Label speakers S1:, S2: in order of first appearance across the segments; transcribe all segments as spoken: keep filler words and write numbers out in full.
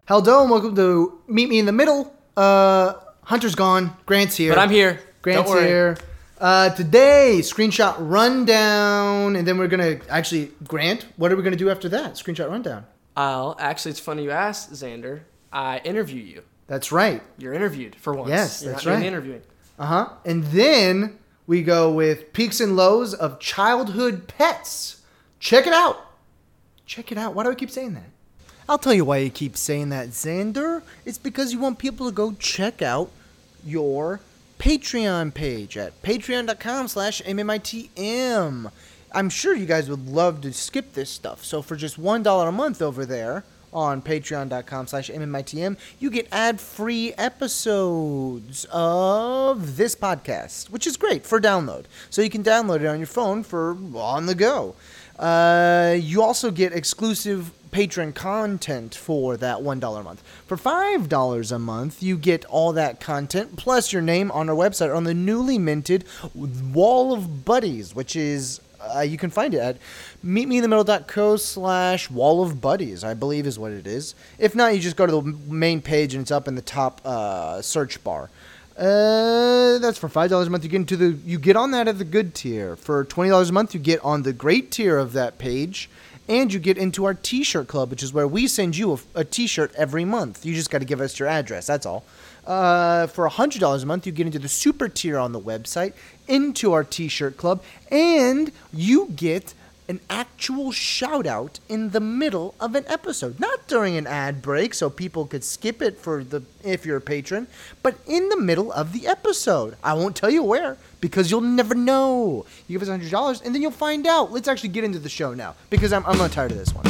S1: Hello and welcome to Meet Me in the Middle. Uh, Hunter's gone. Grant's here.
S2: But I'm here.
S1: Grant's
S2: Don't worry.
S1: here. Uh, today, screenshot rundown, and then we're gonna actually Grant. What are we gonna do after that? Screenshot rundown.
S2: I'll actually. It's funny you asked, Xander. I interview you.
S1: That's right.
S2: You're interviewed for once.
S1: Yes,
S2: You're
S1: that's
S2: not doing
S1: right.
S2: the interviewing.
S1: Uh huh. And then we go with peaks and lows of childhood pets. Check it out. Check it out. Why do I keep saying that? I'll tell you why you keep saying that, Xander. It's because you want people to go check out your Patreon page at patreon.com slash MMITM. I'm sure you guys would love to skip this stuff. So for just one dollar a month over there on patreon.com slash MMITM, you get ad-free episodes of this podcast, which is great for download. So you can download it on your phone for on the go. Uh, you also get exclusive patron content for that one dollar a month. For five dollars a month, you get all that content, plus your name on our website on the newly minted Wall of Buddies, which is, uh, you can find it at meetmeinthemiddle.co slash Wall of Buddies, I believe is what it is. If not, you just go to the main page and it's up in the top uh, search bar. Uh, that's for five dollars a month. You get into the you get on that at the good tier. For twenty dollars a month, you get on the great tier of that page, and you get into our T-shirt club, which is where we send you a, a T-shirt every month. You just got to give us your address. That's all. Uh, for one hundred dollars a month, you get into the super tier on the website, into our T-shirt club, and you get an actual shout out in the middle of an episode, not during an ad break so people could skip it for the if you're a patron, but in the middle of the episode. I won't tell you where because you'll never know. You give us one hundred dollars and then you'll find out. Let's actually get into the show now because I'm I'm not tired of this one.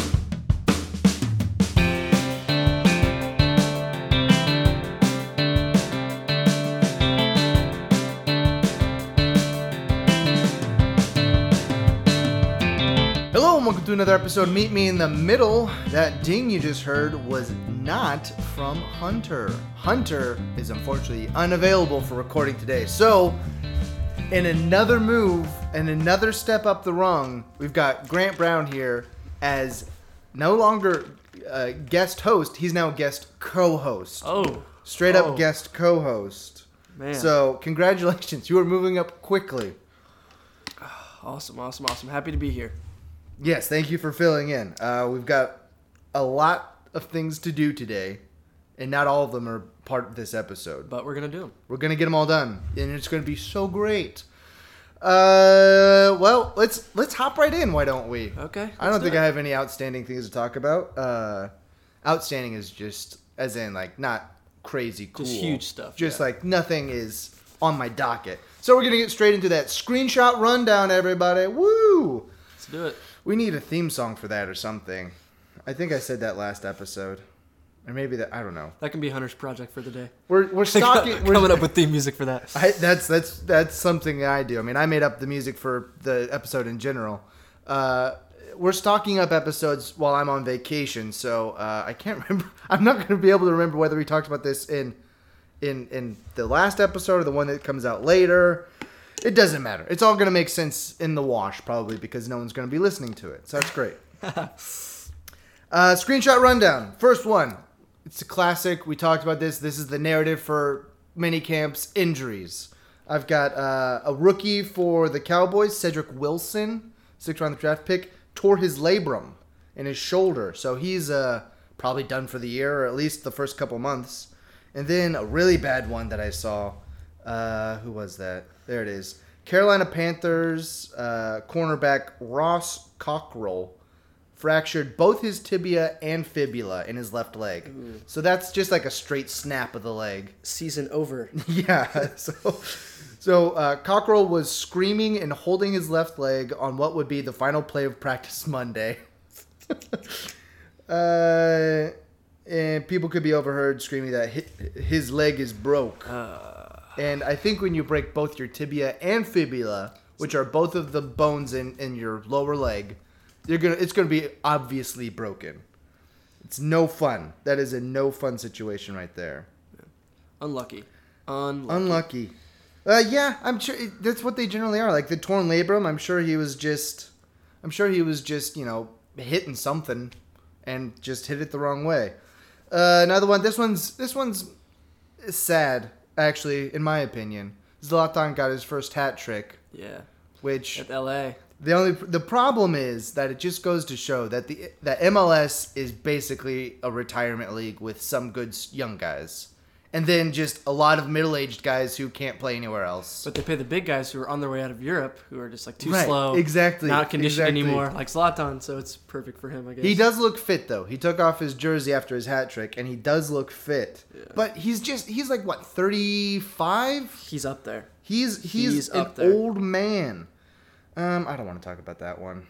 S1: Welcome to another episode of Meet Me in the Middle. That ding you just heard was not from Hunter. Hunter is unfortunately unavailable for recording today. So, in another move and another step up the rung, we've got Grant Brown here as no longer uh, guest host. He's now guest co-host.
S2: Oh.
S1: Straight
S2: oh.
S1: up guest co-host.
S2: Man.
S1: So, congratulations. You are moving up quickly.
S2: Awesome, awesome, awesome. Happy to be here.
S1: Yes, thank you for filling in. Uh, we've got a lot of things to do today, and not all of them are part of this episode.
S2: But we're going to do them.
S1: We're going to get them all done, and it's going to be so great. Uh, well, let's let's hop right in, why don't we?
S2: Okay.
S1: I don't
S2: do
S1: think
S2: it.
S1: I have any outstanding things to talk about. Uh, outstanding is just, as in, like, not crazy cool.
S2: Just huge stuff.
S1: Just,
S2: yeah.
S1: like, nothing is on my docket. So we're going to get straight into that screenshot rundown, everybody. Woo!
S2: Let's do it.
S1: We need a theme song for that or something. I think I said that last episode. Or maybe that, I don't know.
S2: That can be Hunter's project for the day.
S1: We're we're stalking. we're,
S2: Coming up with theme music for that.
S1: I, that's that's that's something I do. I mean, I made up the music for the episode in general. Uh, we're stocking up episodes while I'm on vacation, so uh, I can't remember. I'm not going to be able to remember whether we talked about this in in in the last episode or the one that comes out later. It doesn't matter. It's all going to make sense in the wash, probably, because no one's going to be listening to it. So that's great. uh, screenshot rundown. First one. It's a classic. We talked about this. This is the narrative for minicamp's injuries. I've got uh, a rookie for the Cowboys, Cedric Wilson, sixth round draft pick, tore his labrum in his shoulder. So he's uh, probably done for the year, or at least the first couple months. And then a really bad one that I saw. Uh, who was that? There it is. Carolina Panthers uh, cornerback Ross Cockrell fractured both his tibia and fibula in his left leg. Ooh. So that's just like a straight snap of the leg.
S2: Season over.
S1: Yeah. So, so uh, Cockrell was screaming and holding his left leg on what would be the final play of practice Monday. uh, and people could be overheard screaming that his leg is broke.
S2: Uh.
S1: And I think when you break both your tibia and fibula, which are both of the bones in, in your lower leg, you're gonna it's gonna be obviously broken. It's no fun. That is a no fun situation right there.
S2: Yeah. Unlucky. Unlucky.
S1: Unlucky. Uh, yeah, I'm sure it, that's what they generally are. Like the torn labrum, I'm sure he was just, I'm sure he was just you know hitting something, and just hit it the wrong way. Uh, another one. This one's this one's sad, actually, in my opinion. Zlatan got his first hat trick.
S2: Yeah.
S1: Which
S2: at L A.
S1: The only the problem is that it just goes to show that the that M L S is basically a retirement league with some good young guys, and then just a lot of middle-aged guys who can't play anywhere else.
S2: But they pay the big guys who are on their way out of Europe, who are just like too
S1: right,
S2: slow,
S1: exactly,
S2: not conditioned
S1: exactly.
S2: anymore, like Zlatan. So it's perfect for him, I guess.
S1: He does look fit though. He took off his jersey after his hat trick, and he does look fit.
S2: Yeah.
S1: But he's just he's like what thirty-five?
S2: He's up there.
S1: He's he's,
S2: He's
S1: an
S2: up there.
S1: old man. Um, I don't want to talk about that one.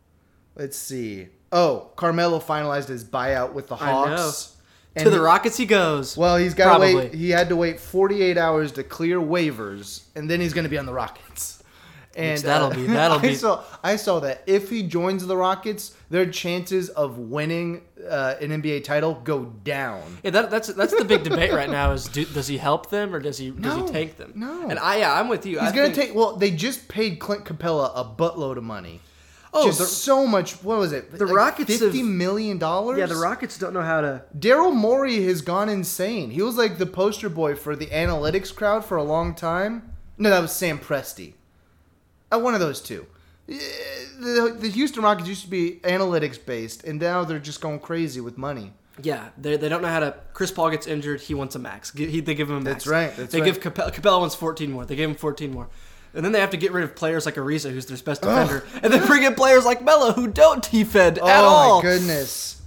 S1: Let's see. Oh, Carmelo finalized his buyout with the Hawks.
S2: To the Rockets he goes.
S1: Well, he's got to
S2: Probably.
S1: wait. He had to wait forty-eight hours to clear waivers, and then he's going to be on the Rockets. And
S2: Which that'll
S1: uh,
S2: be that'll
S1: I
S2: be.
S1: saw I saw that if he joins the Rockets, their chances of winning uh, an N B A title go down.
S2: Yeah, that, that's that's the big debate right now. Is do, does he help them or does he does
S1: No,
S2: he tank them?
S1: no.
S2: And I yeah, I'm with you.
S1: He's
S2: I
S1: going to
S2: think-
S1: take. Well, they just paid Clint Capella a buttload of money.
S2: Oh,
S1: just
S2: the-
S1: so much. What was it?
S2: The
S1: like
S2: Rockets
S1: fifty
S2: have-
S1: million dollars.
S2: Yeah, the Rockets don't know how to.
S1: Daryl Morey has gone insane. He was like the poster boy for the analytics crowd for a long time. No, that was Sam Presti. Uh, one of those two. Eh, The, the Houston Rockets used to be analytics based, and now they're just going crazy with money.
S2: Yeah, they they don't know how to. Chris Paul gets injured. He wants a max. Gi- He, they give him a max.
S1: That's right, that's
S2: they
S1: right.
S2: give Capella, Capella wants fourteen more. They give him fourteen more. And then they have to get rid of players like Ariza, who's their best defender, and then bring in players like Melo, who don't defend
S1: Oh
S2: at all.
S1: my goodness,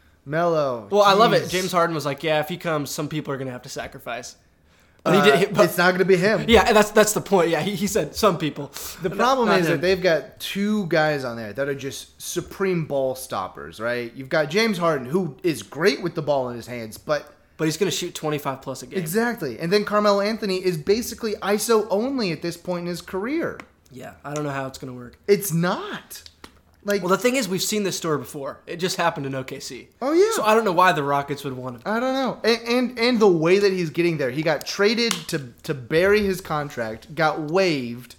S1: Melo.
S2: Well, I love it.
S1: Jeez.
S2: James Harden was like, "Yeah, if he comes, some people are going to have to sacrifice." But
S1: Uh,
S2: he did. He, but,
S1: it's not going to be him.
S2: yeah, and that's that's the point. Yeah, he, he said some people.
S1: The
S2: Not-
S1: problem
S2: not
S1: is
S2: him.
S1: that they've got two guys on there that are just supreme ball stoppers, right? You've got James Harden, who is great with the ball in his hands, but
S2: But he's going to shoot twenty-five plus a game.
S1: exactly. And then Carmelo Anthony is basically I S O only at this point in his career.
S2: Yeah, I don't know how it's going to work.
S1: It's not. Like,
S2: Well, the thing is, we've seen this story before. It just happened in O K C.
S1: oh yeah.
S2: So I don't know why the Rockets would want him.
S1: I don't know. And, and and the way that he's getting there, he got traded to to bury his contract, got waived.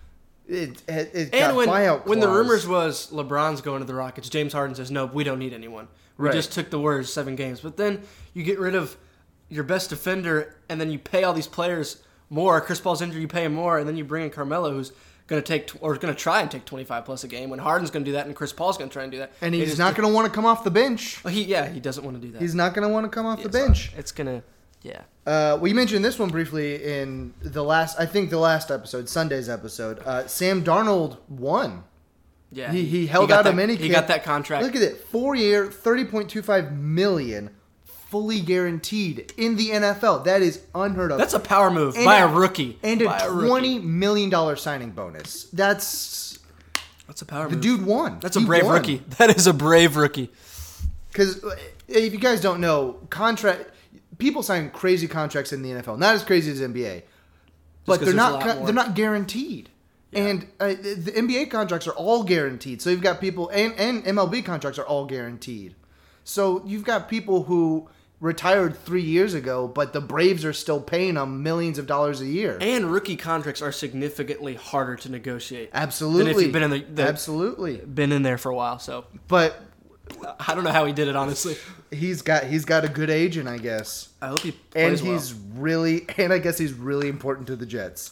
S1: It it, it got
S2: And when
S1: buyout
S2: when the
S1: clause.
S2: rumors was LeBron's going to the Rockets, James Harden says, "No, we don't need anyone. We
S1: Right.
S2: just took the Warriors seven games." But then you get rid of your best defender, and then you pay all these players more. Chris Paul's injured, you pay him more, and then you bring in Carmelo, who's going to take or going to try and take twenty-five plus a game. When Harden's going to do that, and Chris Paul's going to try and do that,
S1: and
S2: They
S1: he's
S2: just-
S1: not going to want to come off the bench.
S2: Well, he yeah, he doesn't want to do that.
S1: He's not going to want to come off
S2: Yeah,
S1: the
S2: sorry.
S1: bench.
S2: It's gonna yeah.
S1: Uh, we mentioned this one briefly in the last, I think the last episode, Sunday's episode. Uh, Sam Darnold won.
S2: Yeah,
S1: He- he held
S2: got
S1: out a
S2: that,
S1: mini
S2: He
S1: camp.
S2: got that contract.
S1: Look at it, four year, thirty point two five million, fully guaranteed in the N F L. That is unheard of.
S2: That's a power move
S1: And
S2: by a,
S1: a-
S2: rookie.
S1: and
S2: By
S1: a
S2: rookie.
S1: twenty million dollar signing bonus. That's
S2: That's a power
S1: the
S2: move.
S1: dude won.
S2: That's a
S1: He
S2: brave
S1: won.
S2: rookie. That is a brave rookie.
S1: Because if you guys don't know, contract people sign crazy contracts in the N F L. Not as crazy as N B A, but
S2: 'cause
S1: they're
S2: there's a
S1: not
S2: lot
S1: co-
S2: more.
S1: they're not guaranteed. And uh, the N B A contracts are all guaranteed. So you've got people, and, and M L B contracts are all guaranteed. So you've got people who retired three years ago, but the Braves are still paying them millions of dollars a year.
S2: And rookie contracts are significantly harder to negotiate.
S1: Absolutely.
S2: Than if you've been in the, the
S1: Absolutely.
S2: been in there for a while. So
S1: But
S2: I don't know how he did it, honestly.
S1: he's got he's got a good agent, I guess.
S2: I hope he
S1: And
S2: plays well.
S1: he's really, and I guess he's really important to the Jets.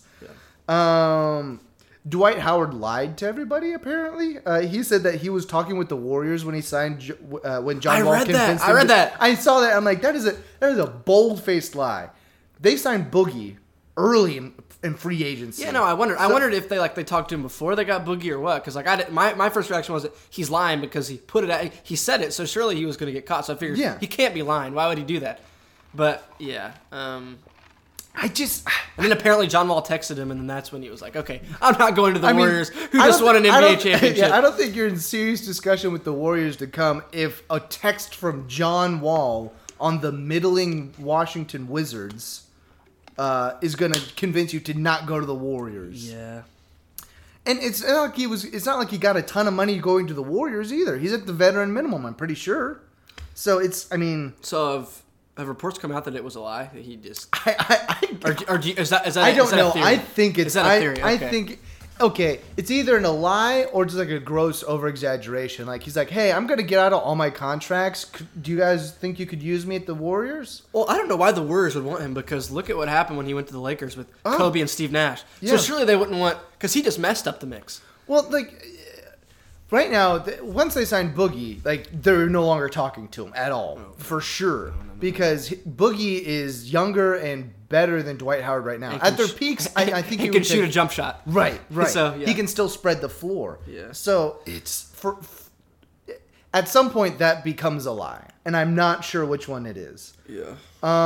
S1: Um, Dwight Howard lied to everybody. Apparently, uh, he said that he was talking with the Warriors when he signed J- uh, when John
S2: I
S1: Wall
S2: read that.
S1: convinced
S2: I
S1: him
S2: read
S1: to-
S2: that.
S1: I saw that. I'm like, that is a that is a bold faced lie. They signed Boogie early in, in free agency.
S2: Yeah, no, I wondered. I
S1: So-
S2: wondered if they like they talked to him before they got Boogie or what. Because like I, did, my my first reaction was that he's lying because he put it out. He said it, so surely he was going to get caught. So I figured,
S1: Yeah.
S2: he can't be lying. Why would he do that? But yeah, um,
S1: I just.
S2: and then apparently John Wall texted him, and then that's when he was like, "Okay, I'm not going to the
S1: I mean,
S2: Warriors, who
S1: I
S2: just
S1: don't
S2: won an
S1: thi-
S2: N
S1: I
S2: B A
S1: don't-
S2: championship."
S1: Yeah, I don't think you're in serious discussion with the Warriors to come if a text from John Wall on the middling Washington Wizards uh, is going to convince you to not go to the Warriors.
S2: Yeah.
S1: And it's not like he was. It's not like he got a ton of money going to the Warriors either. He's at the veteran minimum, I'm pretty sure. So it's. I mean,
S2: So have, have reports come out that it was a lie that he just
S1: I. I, I
S2: or, or do you, is that is that
S1: I
S2: is
S1: don't
S2: that a
S1: know.
S2: theory?
S1: I think it's.
S2: Is that a
S1: I-
S2: theory?
S1: I,
S2: Okay.
S1: think Okay, it's either in a lie or just like a gross over-exaggeration. Like, he's like, hey, I'm going to get out of all my contracts. C- Do you guys think you could use me at the Warriors?
S2: Well, I don't know why the Warriors would want him, because look at what happened when he went to the Lakers with
S1: Oh.
S2: Kobe and Steve Nash.
S1: Yeah.
S2: So surely they wouldn't want, because he just messed up the mix.
S1: Well, like, right now, th- once they signed Boogie, like, they're no longer talking to him at all,
S2: Oh,
S1: for sure. Because he- Boogie is younger and better than Dwight Howard right now.
S2: And
S1: At
S2: can
S1: their
S2: sh-
S1: peaks, I, I think
S2: he
S1: he
S2: can
S1: would
S2: shoot
S1: take-
S2: a jump shot.
S1: Right, right.
S2: So, yeah.
S1: He can still spread the floor.
S2: Yeah.
S1: So it's for at some point that becomes a lie, and I'm not sure which one it is.
S2: Yeah.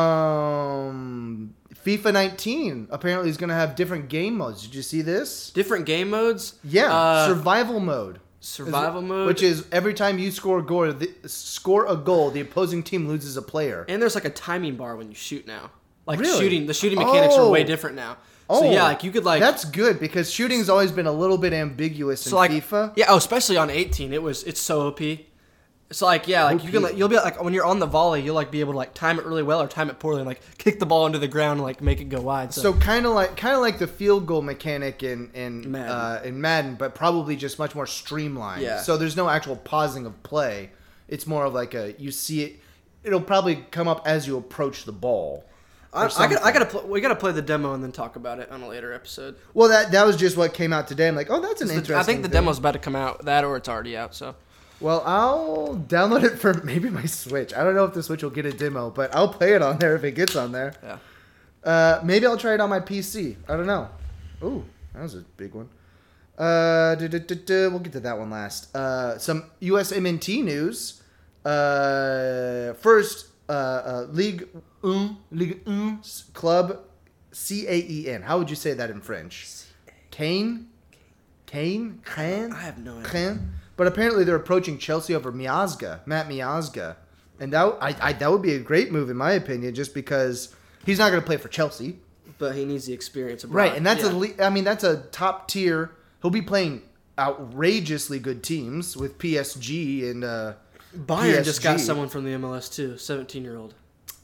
S1: Um, FIFA nineteen apparently is going to have different game modes. Did you see this?
S2: Different game modes.
S1: Yeah,
S2: Uh,
S1: survival mode.
S2: survival
S1: Is-
S2: mode,
S1: which is every time you score a goal, the, score a goal, the opposing team loses a player.
S2: and there's like a timing bar when you shoot now. Like
S1: Really?
S2: shooting, the shooting mechanics
S1: Oh.
S2: are way different now.
S1: Oh,
S2: So yeah, like you could like
S1: that's good because shooting's always been a little bit ambiguous in
S2: so like
S1: FIFA.
S2: yeah, oh, especially on eighteen, it was it's so O P. So like yeah, like you
S1: O P.
S2: can like, you'll be like when you're on the volley, you'll like be able to like time it really well or time it poorly and like kick the ball into the ground and like make it go wide. So,
S1: So kind of like kind of like the field goal mechanic in in
S2: Madden.
S1: Uh, in Madden, but probably just much more streamlined.
S2: Yeah.
S1: So there's no actual pausing of play. It's more of like a you see it. It'll probably come up as you approach the ball.
S2: I,
S1: or
S2: I got I
S1: something.
S2: gotta pl- we gotta play the demo and then talk about it on a later episode.
S1: Well, that that was just what came out today. I'm like, oh, that's an
S2: The-
S1: interesting.
S2: I think the
S1: thing.
S2: demo's about to come out, that or it's already out. So
S1: Well, I'll download it for maybe my Switch. I don't know if the Switch will get a demo, but I'll play it on there if it gets on there.
S2: yeah.
S1: Uh, maybe I'll try it on my P C. I don't know. Ooh, that was a big one. Uh, duh, duh, duh, duh, we'll get to that one last. Uh, some U S M N T news. Uh, first, uh, uh, League Un, League Un Club C A E N. How would you say that in French? Kane? Kane? Kane?
S2: I have no idea.
S1: Kane? But apparently they're approaching Chelsea over Miazga, Matt Miazga. And that, I, I, that would be a great move, in my opinion, just because he's not going to play for Chelsea.
S2: But he needs the experience abroad.
S1: Right, and that's
S2: yeah.
S1: a le- I mean that's a top tier. He'll be playing outrageously good teams with P S G and uh,
S2: Bayern just got
S1: P S G.
S2: someone from the M L S too, seventeen year old.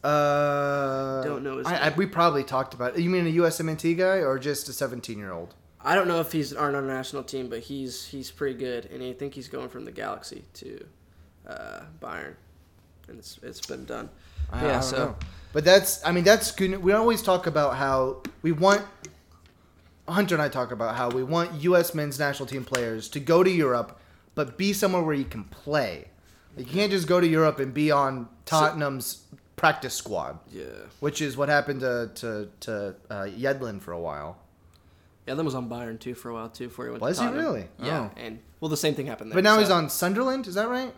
S1: Uh,
S2: Don't know his
S1: I, I,
S2: name.
S1: we probably talked about it. You mean a U S M N T guy or just a seventeen year old?
S2: I don't know if he's on our national team, but he's he's pretty good, and I think he's going from the Galaxy to uh, Bayern, and it's it's been done.
S1: I,
S2: yeah,
S1: I don't
S2: so
S1: know. But that's I mean that's good. We always talk about how we want. Hunter and I talk about how we want U S men's national team players to go to Europe, but be somewhere where you can play. Like, you can't just go to Europe and be on Tottenham's practice squad.
S2: yeah,
S1: Which is what happened to to, to uh, Yedlin for a while.
S2: yeah, that was on Bayern too for a while too before he went.
S1: Was
S2: to
S1: he
S2: Tottenham.
S1: really?
S2: Yeah,
S1: Oh.
S2: and well, the same thing happened there.
S1: But now
S2: so-
S1: he's on Sunderland, is that right?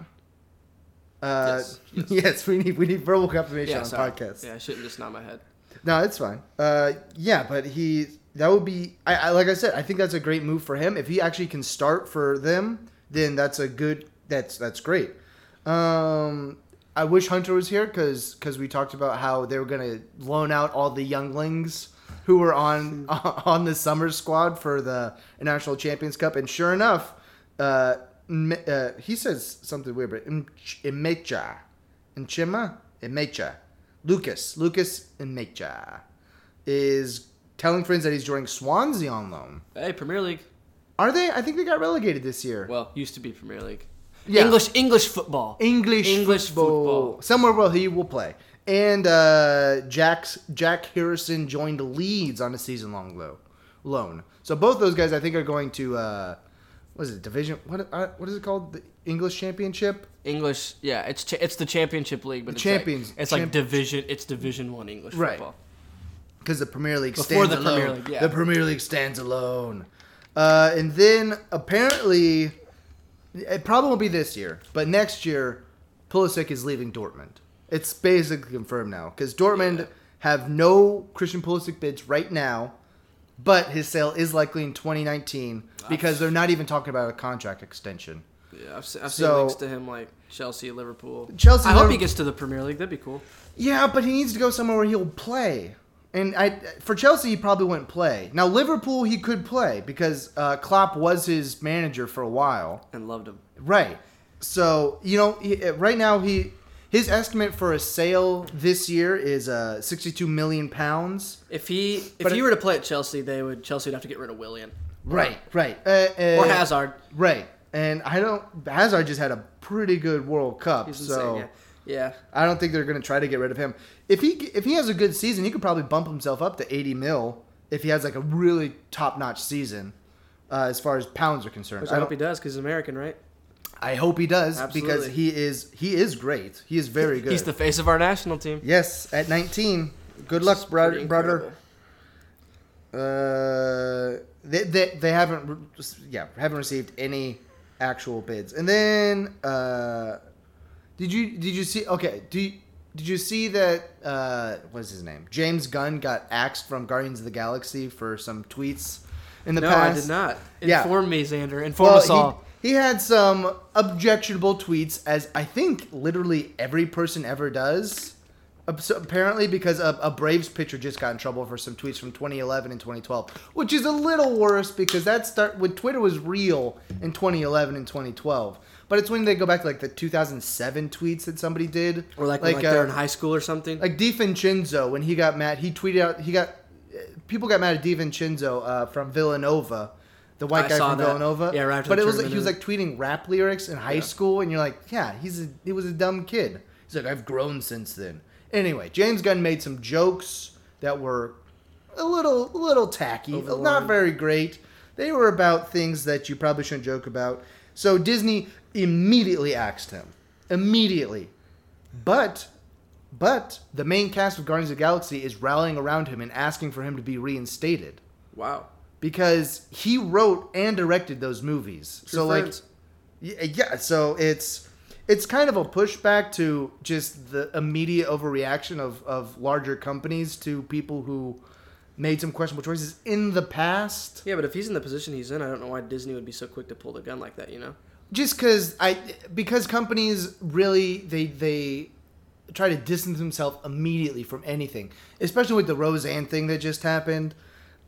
S1: Uh,
S2: Yes,
S1: yes.
S2: yes.
S1: we need we need verbal confirmation
S2: Yeah,
S1: on
S2: sorry.
S1: podcasts.
S2: Yeah, I shouldn't just nod my head.
S1: No, it's fine. Uh, yeah, but he that would be I, I like I said, I think that's a great move for him. If he actually can start for them, then that's a good that's that's great. Um, I wish Hunter was here because we talked about how they were gonna loan out all the younglings who were on on the summer squad for the National Champions Cup, and sure enough, uh, M- uh he says something weird, but Imecha, Nchima, Imecha, Lucas, Lucas Imecha is telling friends that he's joining Swansea on loan.
S2: Hey, Premier League.
S1: Are they? I think they got relegated this year.
S2: Well, used to be Premier League.
S1: Yeah.
S2: English English football.
S1: English,
S2: English
S1: football.
S2: football.
S1: Somewhere where he will play. And uh, Jack's, Jack Harrison joined Leeds on a season-long lo- loan. So both those guys, I think, are going to, uh, what is it, division? What uh, what is it called? The English Championship?
S2: English, yeah, it's cha- it's the Championship League, but
S1: The
S2: it's
S1: Champions-
S2: Like, it's
S1: Champ-
S2: like division. It's Division One English
S1: Right.
S2: football.
S1: Because the Premier League
S2: Before
S1: stands
S2: the
S1: alone.
S2: Premier League, yeah.
S1: The Premier League stands alone. Uh, and then, apparently, it probably won't be this year, but next year, Pulisic is leaving Dortmund. It's basically confirmed now. Because Dortmund
S2: Yeah.
S1: have no Christian Pulisic bids right now, but his sale is likely in twenty nineteen because they're not even talking about a contract extension.
S2: Yeah, I've, se- I've
S1: So-
S2: seen links to him like Chelsea, Liverpool.
S1: Chelsea,
S2: I hope he
S1: Liverpool-
S2: gets to the Premier League. That'd be cool.
S1: Yeah, but he needs to go somewhere where he'll play. And I, for Chelsea, he probably wouldn't play. Now, Liverpool, he could play because uh, Klopp was his manager for a while.
S2: And loved him.
S1: Right. So, you know, he, right now, he his estimate for a sale this year is uh, sixty-two million pounds.
S2: If he if
S1: But
S2: he
S1: it-
S2: were to play at Chelsea, they would Chelsea would have to get rid of Willian.
S1: Right, right. Uh, uh,
S2: Or Hazard.
S1: Right. And I don't... Hazard just had a pretty good World Cup,
S2: He's
S1: so...
S2: insane, yeah. yeah.
S1: I don't think they're going to try to get rid of him. If he if he has a good season, he could probably bump himself up to eighty mil if he has like a really top-notch season uh, as far as pounds are concerned.
S2: Which
S1: I
S2: I,
S1: don't-
S2: hope he does because he's American, right?
S1: I hope he does because
S2: Absolutely.
S1: he is he is great. He is very good.
S2: He's the face of our national team.
S1: Yes, at nineteen. Good luck,
S2: It's
S1: brother.
S2: pretty
S1: brother.
S2: incredible.
S1: Uh, they, they they haven't re- yeah haven't received any actual bids. And then uh, did you did you see? Okay, do you, did you see that? Uh, what's his name? James Gunn got axed from Guardians of the Galaxy for some tweets in the
S2: No,
S1: past.
S2: I did not.
S1: Yeah.
S2: Inform me, Xander. Inform
S1: Well,
S2: us all.
S1: He, he had some objectionable tweets, as I think literally every person ever does. Ap- so apparently, because a, a Braves pitcher just got in trouble for some tweets from twenty eleven and twenty twelve, which is a little worse because that start when Twitter was real in twenty eleven and twenty twelve. But it's when they go back to like the two thousand seven tweets that somebody did,
S2: Or like, when, like
S1: uh,
S2: they're in high school or something.
S1: like DiVincenzo, when he got mad, he tweeted out. He got people got mad at DiVincenzo uh, from Villanova, the white
S2: I
S1: guy
S2: saw
S1: from
S2: that.
S1: Villanova.
S2: Yeah, right after
S1: But
S2: the
S1: it was like
S2: tournament
S1: he was
S2: and-
S1: like tweeting rap lyrics in high
S2: Yeah.
S1: school, and you're like, yeah, he's a, he was a dumb kid. He's like, I've grown since then. Anyway, James Gunn made some jokes that were a little, a little tacky,
S2: Over the
S1: not
S2: line.
S1: very great. They were about things that you probably shouldn't joke about. So Disney immediately axed him. Immediately. But, but the main cast of Guardians of the Galaxy is rallying around him and asking for him to be reinstated
S2: Wow.
S1: because he wrote and directed those movies.
S2: True
S1: so
S2: friends.
S1: like, y- yeah. So it's it's kind of a pushback to just the immediate overreaction of of larger companies to people who made some questionable choices in the past.
S2: Yeah, but if he's in the position he's in, I don't know why Disney would be so quick to pull the gun like that, you know?
S1: Just because I because companies really they they try to distance themselves immediately from anything, especially with the Roseanne thing that just happened.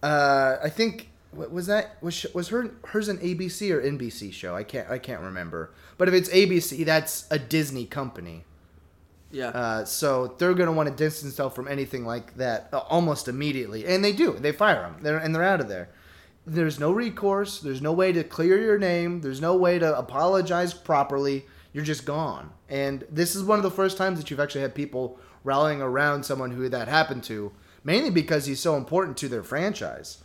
S1: Uh, I think what was that was sh- was her hers an A B C or N B C show? I can't I can't remember. But if it's A B C, that's a Disney company.
S2: Yeah.
S1: Uh, so they're going to want to distance themselves from anything like that uh, almost immediately, and they do. They fire them. They're and they're out of there. There's no recourse. There's no way to clear your name. There's no way to apologize properly. You're just gone. And this is one of the first times that you've actually had people rallying around someone who that happened to, mainly because he's so important to their franchise.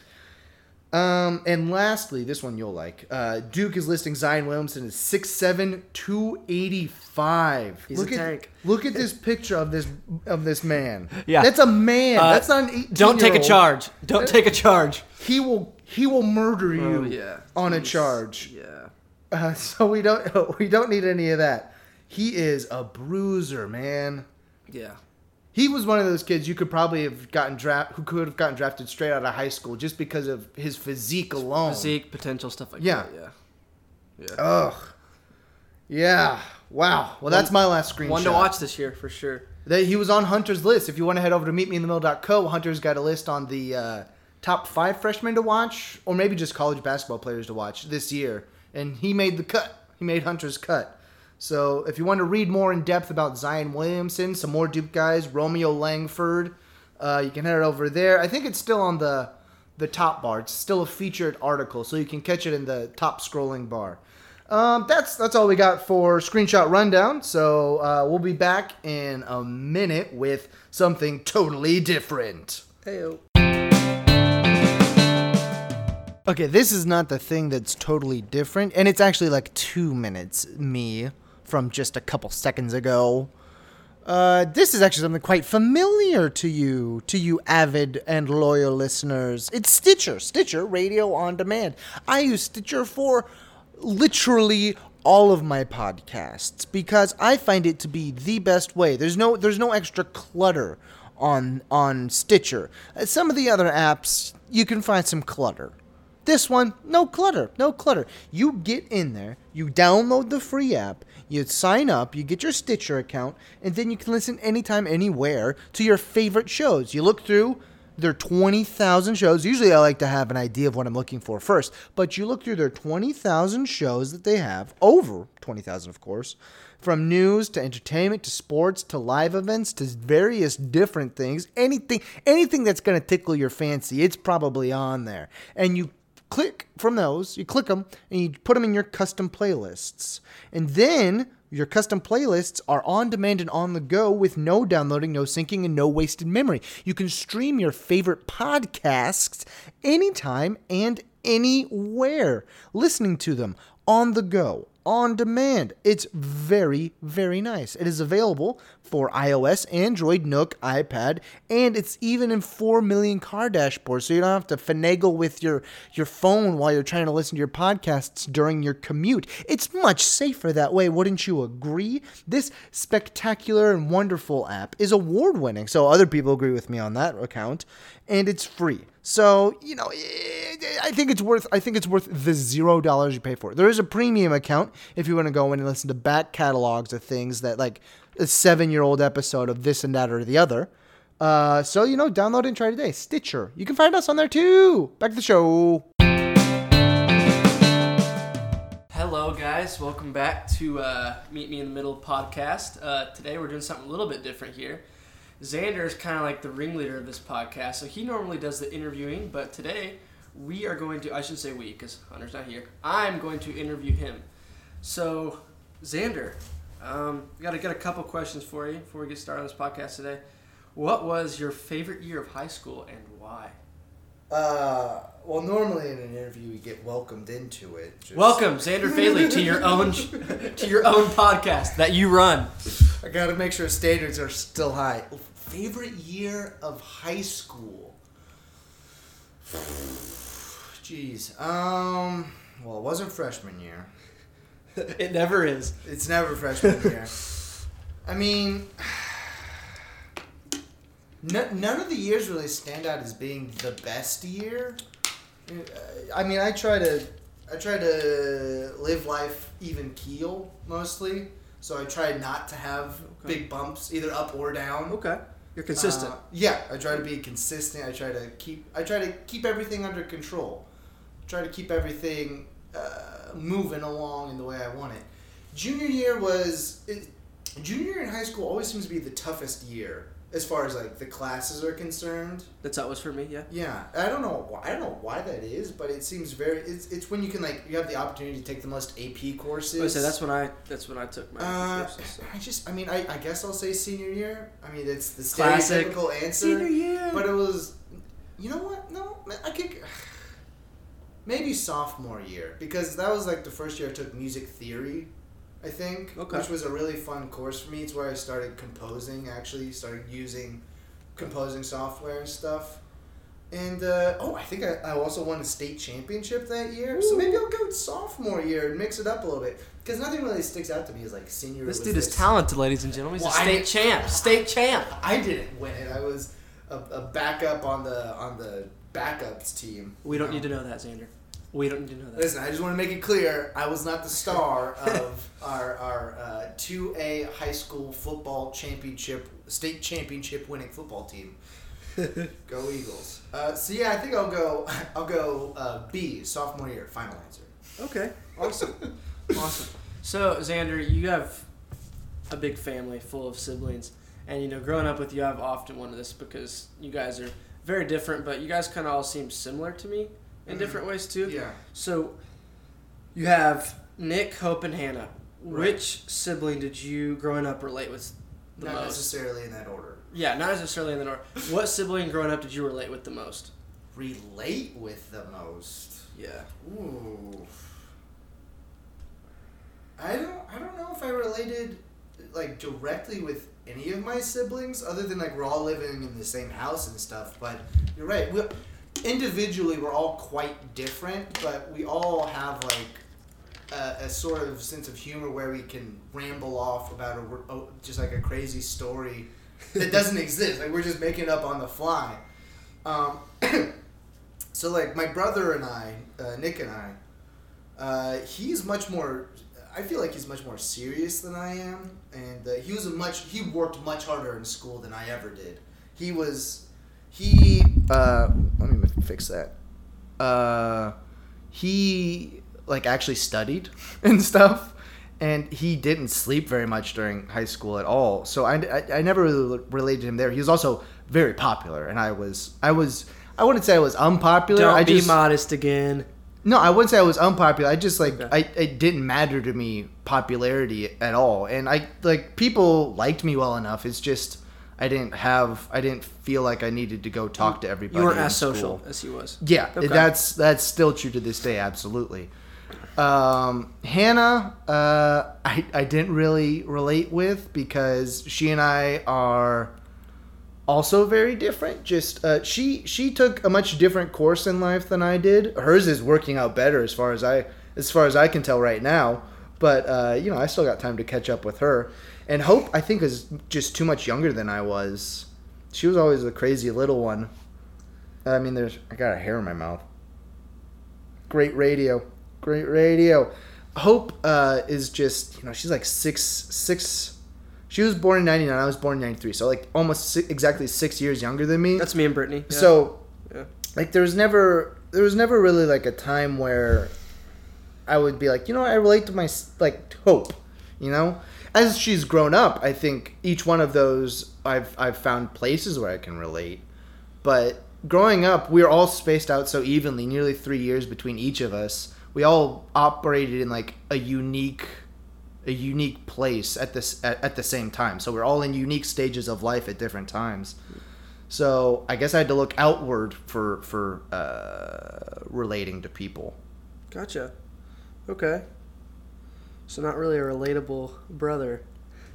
S1: Um, and lastly, this one you'll like. Uh, Duke is listing Zion Williamson as six seven, two eighty-five.
S2: He's
S1: look
S2: a
S1: at,
S2: tank.
S1: Look at this picture of this of this man.
S2: Yeah.
S1: That's a man.
S2: Uh,
S1: That's not an eighteen
S2: Don't take a
S1: year old.
S2: charge. Don't take a charge.
S1: He will he will murder you
S2: Oh, yeah.
S1: on a
S2: Jeez.
S1: charge.
S2: Yeah.
S1: Uh, so we don't we don't need any of that. He is a bruiser, man.
S2: Yeah.
S1: He was one of those kids you could probably have gotten draft who could have gotten drafted straight out of high school just because of his physique alone.
S2: Physique, potential, stuff like
S1: Yeah.
S2: that. Yeah. Yeah.
S1: Ugh. Yeah. Wow. Well, that's my last screenshot.
S2: One to watch this year for sure.
S1: They, he was on Hunter's list. If you want to head over to meet me in the middle dot co, Hunter's got a list on the uh, top five freshmen to watch, or maybe just college basketball players to watch this year. And he made the cut. He made Hunter's cut. So if you want to read more in depth about Zion Williamson, some more Duke guys, Romeo Langford, uh, you can head over there. I think it's still on the the top bar. It's still a featured article, so you can catch it in the top scrolling bar. Um, that's that's all we got for Screenshot Rundown. So uh, we'll be back in a minute with something totally different.
S2: Heyo.
S1: Okay, this is not the thing that's totally different, and it's actually like two minutes, me, from just a couple seconds ago. Uh, this is actually something quite familiar to you, to you avid and loyal listeners. It's Stitcher, Stitcher Radio on Demand. I use Stitcher for literally all of my podcasts because I find it to be the best way. There's no, there's no extra clutter on on Stitcher. Uh, Some of the other apps, you can find some clutter. This one, no clutter, no clutter. You get in there, you download the free app, you sign up, you get your Stitcher account, and then you can listen anytime, anywhere to your favorite shows. You look through their twenty thousand shows. Usually I like to have an idea of what I'm looking for first, but you look through their twenty thousand shows that they have, over twenty thousand of course, from news to entertainment to sports to live events to various different things. Anything, anything that's going to tickle your fancy, it's probably on there. And you click from those, you click them, and you put them in your custom playlists. And then your custom playlists are on demand and on the go with no downloading, no syncing, and no wasted memory. You can stream your favorite podcasts anytime and anywhere, listening to them on the go, on demand. It's very, very nice. It is available for iOS, Android, Nook, iPad, and it's even in four million car dashboards, so you don't have to finagle with your, your phone while you're trying to listen to your podcasts during your commute. It's much safer that way, wouldn't you agree? This spectacular and wonderful app is award-winning, so other people agree with me on that account, and it's free. So, you know, I think it's worth I think it's worth the zero dollars you pay for it. There is a premium account if you want to go in and listen to back catalogs of things that, like a seven-year-old episode of this and that or the other. Uh, so, you know, download and try today. Stitcher. You can find us on there too. Back to the show.
S2: Hello, guys. Welcome back to uh, Meet Me in the Middle podcast. Uh, today we're doing something a little bit different here. Xander is kind of like the ringleader of this podcast, so he normally does the interviewing, but today we are going to, I should say we, because Hunter's not here, I'm going to interview him. So, Xander, um, we got to get a couple questions for you before we get started on this podcast today. What was your favorite year of high school and why?
S1: Uh, well, normally in an interview we get welcomed into it. Just...
S2: Welcome, Xander Faley, to your own to your own podcast that you run.
S1: I got to make sure standards are still high. Favorite year of high school? Jeez. Um. Well, it wasn't freshman year.
S2: It never is.
S1: It's never freshman year. I mean, n- none of the years really stand out as being the best year. I mean, I try to, I try to live life even keel mostly. So I try not to have okay. big bumps, either up or down.
S2: Okay. You're consistent.
S1: Uh, yeah, I try to be consistent. I try to keep. I try to keep everything under control. Try to keep everything uh, moving along in the way I want it. Junior year was. It, junior year in high school always seems to be the toughest year as far as like the classes are concerned.
S2: That's how it was for me. Yeah.
S1: Yeah, I don't know. Why, I don't know why that is, but it seems very. It's it's when you can like you have the opportunity to take the most A P courses.
S2: I say that's when I that's when I took my
S1: uh,
S2: courses. So.
S1: I just I mean I, I guess I'll say senior year. I mean it's the
S2: Classic.
S1: stereotypical answer.
S2: Senior year.
S1: But it was, you know what? No, I could maybe sophomore year because that was like the first year I took music theory. I think,
S2: okay.
S1: which was a really fun course for me. It's where I started composing. Actually, started using composing software and stuff. And uh, oh, I think I, I also won a state championship that year. Ooh. So maybe I'll go with sophomore year and mix it up a little bit because nothing really sticks out to me as like senior.
S2: This
S1: was
S2: dude
S1: this.
S2: is talented, ladies and gentlemen. He's well, a state I, champ. State champ.
S1: I didn't win it. I was a, a backup on the on the backups team.
S2: We don't know? need to know that, Xander. We don't need to know that.
S1: Listen, I just want to make it clear, I was not the star of our our uh, two A high school football championship, state championship winning football team. Go Eagles. Uh, so yeah, I think I'll go. I'll go uh, B, sophomore year. Final answer.
S2: Okay. Awesome. Awesome. So Xander, you have a big family full of siblings, and you know, growing up with you, I've often wanted this because you guys are very different, but you guys kind of all seem similar to me. In different ways too.
S1: Yeah.
S2: So you have Nick, Hope, and Hannah.
S1: Right.
S2: Which sibling did you, growing up, relate with the
S1: not
S2: most?
S1: Not necessarily in that order.
S2: Yeah, not necessarily in that order. What sibling growing up did you relate with the most?
S1: Relate with the most?
S2: Yeah.
S1: Ooh. I don't. I don't know if I related like directly with any of my siblings, other than like we're all living in the same house and stuff. But you're right. We, individually, we're all quite different, but we all have like a, a sort of sense of humor where we can ramble off about a, a, just like a crazy story that doesn't exist. Like we're just making it up on the fly. Um, so like my brother and I, uh, Nick and I, uh, he's much more. I feel like he's much more serious than I am, and uh, he was a much. He worked much harder in school than I ever did. He was. He, uh, let me fix that. Uh, he, like, actually studied and stuff, and he didn't sleep very much during high school at all. So I, I, I never really related to him there. He was also very popular, and I was, I was, I wouldn't say I was unpopular.
S2: Don't
S1: I
S2: be
S1: just,
S2: modest again.
S1: No, I wouldn't say I was unpopular. I just like
S2: Okay.
S1: I it didn't matter to me popularity at all, and I like people liked me well enough. It's just I didn't have I didn't feel like I needed to go talk to everybody.
S2: You weren't
S1: in
S2: as
S1: school.
S2: social as he was.
S1: Yeah,
S2: Okay.
S1: that's that's still true to this day. Absolutely. Um, Hannah, uh, I I didn't really relate with because she and I are also very different. Just uh, she she took a much different course in life than I did. Hers is working out better as far as I as far as I can tell right now. But uh, you know, I still got time to catch up with her. And Hope, I think, is just too much younger than I was. She was always the crazy little one. I mean, there's I got a hair in my mouth. Great radio, great radio. Hope uh, is just you know she's like six six. She was born in ninety-nine. I was born in ninety-three. So, like, almost si- exactly six years younger than me.
S2: That's me and Brittany. Yeah.
S1: So,
S2: Yeah.
S1: like, there was never, there was never really, like, a time where I would be like, you know, I relate to my, s- like, Hope, you know? As she's grown up, I think each one of those, I've, I've found places where I can relate. But growing up, we were all spaced out so evenly, nearly three years between each of us. We all operated in, like, a unique... a unique place at this at, at the same time. So we're all in unique stages of life at different times. So I guess I had to look outward for for uh, relating to people.
S2: Gotcha. Okay. So not really a relatable brother.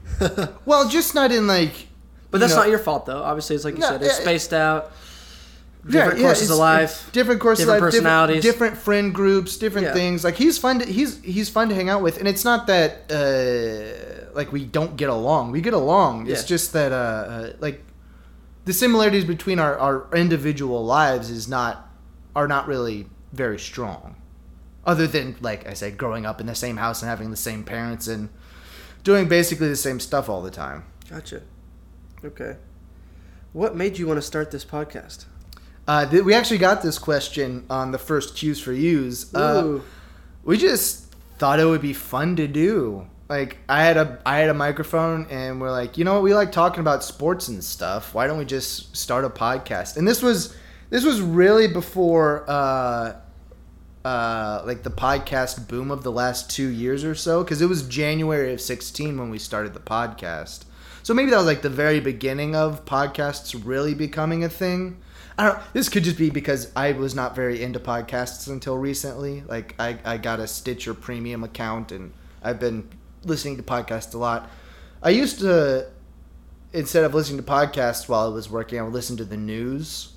S1: Well, just not in like.
S2: But that's
S1: you know,
S2: not your fault, though. Obviously, it's like you
S1: No,
S2: said, it's
S1: yeah,
S2: spaced out.
S1: yeah,
S2: Different
S1: yeah,
S2: courses
S1: it's-
S2: of life.
S1: it's different courses
S2: different
S1: of life,
S2: personalities.
S1: different, different friend groups, different
S2: Yeah.
S1: things. Like he's fun. To, he's he's fun to hang out with, and it's not that uh, like we don't get along. We get along. It's
S2: Yeah.
S1: just that uh, uh, like the similarities between our, our individual lives is not are not really very strong. Other than like I said, growing up in the same house and having the same parents and doing basically the same stuff all the time.
S2: Gotcha. Okay. What made you want to start this podcast?
S1: Uh, th- we actually got this question on the first Q's for U's. Uh,
S2: Ooh.
S1: we just thought it would be fun to do. Like I had a I had a microphone and we're like, you know what, we like talking about sports and stuff. Why don't we just start a podcast? And this was this was really before uh, uh, like the podcast boom of the last two years or so, because it was January of sixteen when we started the podcast. So maybe that was like the very beginning of podcasts really becoming a thing. I don't. This could just be because I was not very into podcasts until recently. Like I, I got a Stitcher premium account and I've been listening to podcasts a lot. I used to, instead of listening to podcasts while I was working, I would listen to the news.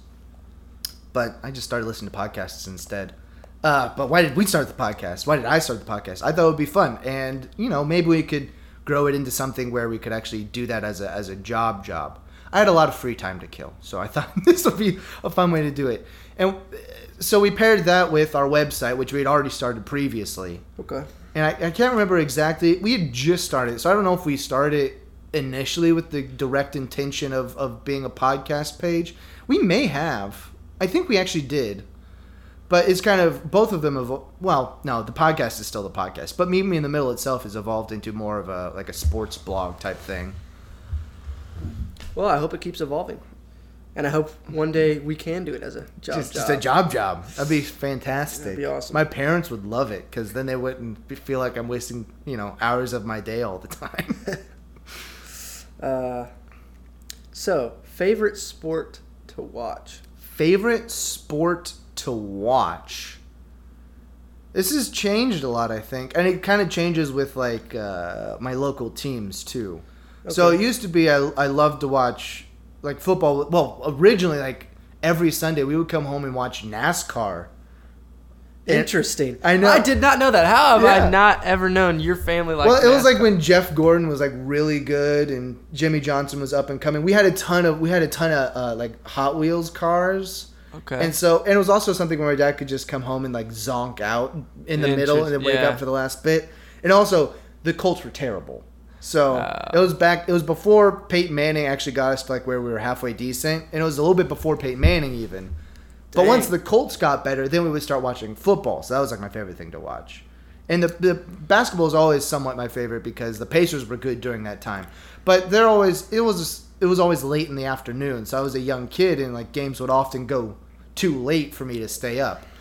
S1: But I just started listening to podcasts instead. Uh, but why did we start the podcast? Why did I start the podcast? I thought it would be fun, and you know maybe we could grow it into something where we could actually do that as a as a job job. I had a lot of free time to kill, so I thought this would be a fun way to do it. And so we paired that with our website, which we had already started previously.
S2: Okay.
S1: And I, I can't remember exactly. We had just started, so I don't know if we started initially with the direct intention of, of being a podcast page. We may have. I think we actually did. But it's kind of, both of them have, well, no, the podcast is still the podcast. But Meet Me in the Middle itself has evolved into more of a, like a sports blog type thing.
S2: Well, I hope it keeps evolving. And I hope one day we can do it as a job
S1: just,
S2: job.
S1: just a job job. That'd be fantastic.
S2: That'd be awesome.
S1: My parents would love it because then they wouldn't be- feel like I'm wasting, you know, hours of my day all the time.
S2: Uh, so, favorite sport to watch?
S1: Favorite sport to watch? This has changed a lot, I think. And it kind of changes with, like, uh, my local teams, too. So
S2: Okay.
S1: it used to be I, I loved to watch, like, football. Well, originally, like, every Sunday we would come home and watch NASCAR. And-
S2: Interesting.
S1: I know.
S2: I did not know that. How have
S1: Yeah.
S2: I not ever known your family like
S1: Well, it was
S2: NASCAR?
S1: like when Jeff Gordon was like really good and Jimmy Johnson was up and coming. We had a ton of we had a ton of uh, like Hot Wheels cars.
S2: Okay.
S1: And so and it was also something where my dad could just come home and like zonk out in the middle and then wake
S2: yeah.
S1: up for the last bit. And also the Colts were terrible. So
S2: Uh.
S1: it was back it was before Peyton Manning actually got us to like where we were halfway decent. And it was a little bit before Peyton Manning even. But
S2: Dang.
S1: once the Colts got better, then we would start watching football. So that was like my favorite thing to watch. And the, the basketball is always somewhat my favorite because the Pacers were good during that time. But they're always it was it was always late in the afternoon. So I was a young kid and like games would often go too late for me to stay up.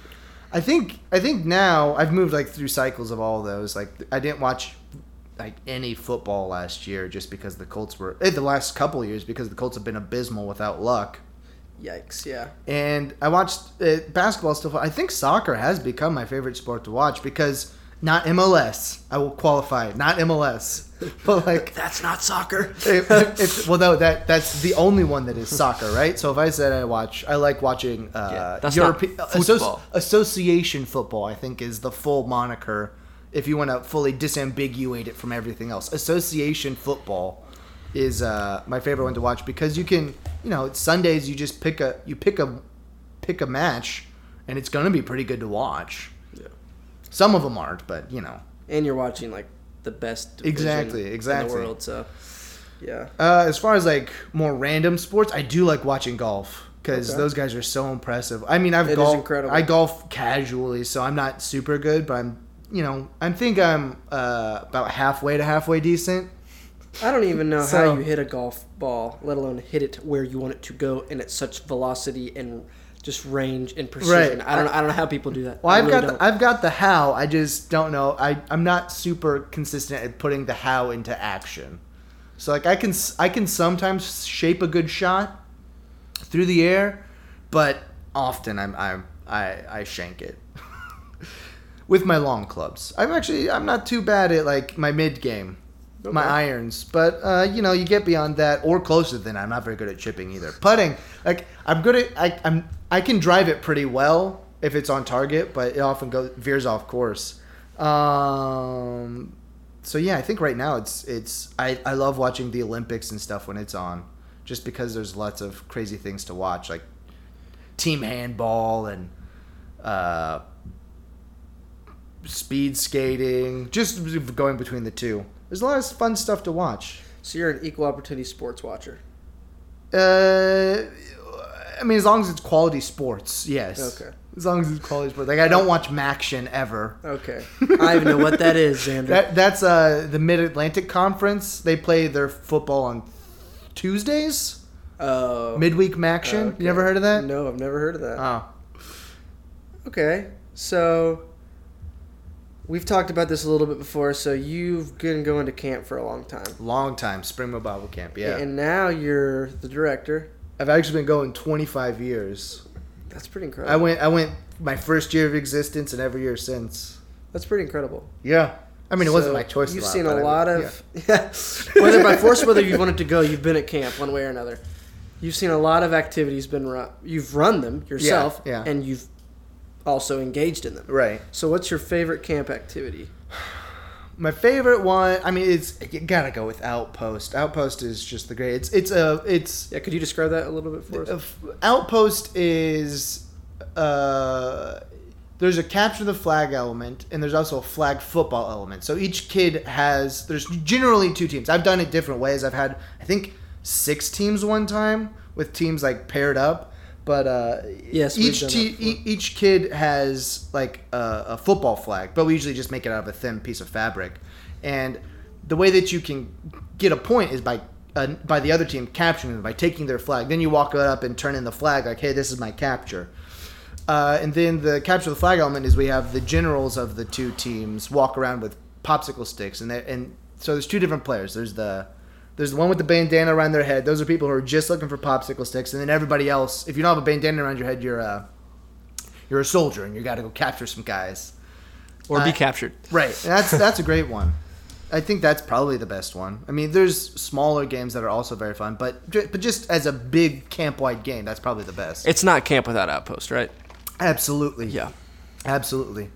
S1: I think I think now I've moved like through cycles of all those. Like I didn't watch like any football last year just because the Colts were eh, the last couple of years because the Colts have been abysmal without luck.
S2: Yikes! Yeah.
S1: And I watched uh, basketball stuff. I think soccer has become my favorite sport to watch because not M L S. I will qualify not M L S. But like
S2: that's not soccer.
S1: it, it's, well, no, that that's the only one that is soccer, right? So if I said I watch, I like watching uh,
S2: Yeah, that's
S1: European
S2: not football.
S1: association football. I think is the full moniker. If you want to fully disambiguate it from everything else, association football is uh, my favorite one to watch because you can, you know, Sundays you just pick a you pick a pick a match, and it's gonna be pretty good to watch.
S2: Yeah.
S1: Some of them aren't, but you know.
S2: And you're watching like the best division
S1: Exactly, exactly.
S2: in the world. So, yeah.
S1: Uh, as far as like more random sports, I do like watching golf because
S2: Okay.
S1: those guys are so impressive. I mean, I've
S2: It is
S1: golf.
S2: incredible.
S1: I golf casually, so I'm not super good, but I'm, you know, I think I'm uh, about halfway to halfway decent.
S2: I don't even know
S1: So-
S2: how you hit a golf ball, let alone hit it where you want it to go, and at such velocity and just range and precision.
S1: Right.
S2: I don't. I don't know how people do that.
S1: Well,
S2: I
S1: I've
S2: really
S1: got
S2: don't.
S1: the, I've got the how. I just don't know. I I'm not super consistent at putting the how into action. So like I can s- I can sometimes shape a good shot through the air, but often I'm I'm I I shank it with my long clubs. I'm actually I'm not too bad at like my mid game. My
S2: Okay.
S1: irons, but uh, you know, you get beyond that or closer than that. I'm not very good at chipping either. Putting, like I'm good at, I, I'm I can drive it pretty well if it's on target, but it often goes veers off course. Um, so yeah, I think right now it's it's I, I love watching the Olympics and stuff when it's on, just because there's lots of crazy things to watch, like team handball and uh, speed skating, just going between the two. There's a lot of fun stuff to watch.
S2: So you're an equal opportunity sports watcher.
S1: Uh, I mean, as long as it's quality sports, yes.
S2: Okay.
S1: As long as it's quality sports. Like, I don't watch MACtion ever.
S2: Okay. I don't even know what that is, Xander.
S1: That That's uh, the Mid-Atlantic Conference. They play their football on Tuesdays.
S2: Oh.
S1: Midweek MACtion.
S2: Okay.
S1: You never heard of that?
S2: No, I've never heard of that.
S1: Oh.
S2: Okay. So we've talked about this a little bit before. So you've been going to camp for a long time.
S1: Long time. Springville Bible Camp, yeah.
S2: And now you're the director.
S1: I've actually been going twenty-five years.
S2: That's pretty incredible.
S1: I went I went my first year of existence and every year since.
S2: That's pretty incredible.
S1: Yeah. I mean, it wasn't
S2: So
S1: my choice.
S2: You've
S1: lot,
S2: seen
S1: but
S2: a
S1: I-
S2: lot
S1: yeah.
S2: of, yeah. whether by force, whether you wanted to go, you've been at camp one way or another. You've seen a lot of activities been run. You've run them yourself,
S1: Yeah, yeah.
S2: and you've also engaged in them.
S1: Right.
S2: So, what's your favorite camp activity?
S1: My favorite one, I mean, it's you gotta go with Outpost. Outpost is just the great. It's it's a it's
S2: Yeah, could you describe that a little bit for us?
S1: a- Outpost is uh there's a capture the flag element and there's also a flag football element. So each kid has there's generally two teams. I've done it different ways. I've had I think six teams one time with teams like paired up. But uh,
S2: Yes, we've
S1: each
S2: done
S1: te-
S2: that before.
S1: e- each kid has like a, a football flag, but we usually just make it out of a thin piece of fabric. And the way that you can get a point is by uh, by the other team capturing them by taking their flag. Then you walk up and turn in the flag like, "Hey, this is my capture." Uh, and then the capture the flag element is we have the generals of the two teams walk around with popsicle sticks, and they- and so there's two different players. There's the There's the one with the bandana around their head. Those are people who are just looking for popsicle sticks. And then everybody else, if you don't have a bandana around your head, you're a, you're a soldier and you got to go capture some guys.
S2: Or be
S1: Uh,
S2: captured.
S1: Right. And that's that's a great one. I think that's probably the best one. I mean, there's smaller games that are also very fun, but ju- but just as a big camp-wide game, that's probably the best.
S2: It's not camp without Outpost, right?
S1: Absolutely.
S2: Yeah.
S1: Absolutely.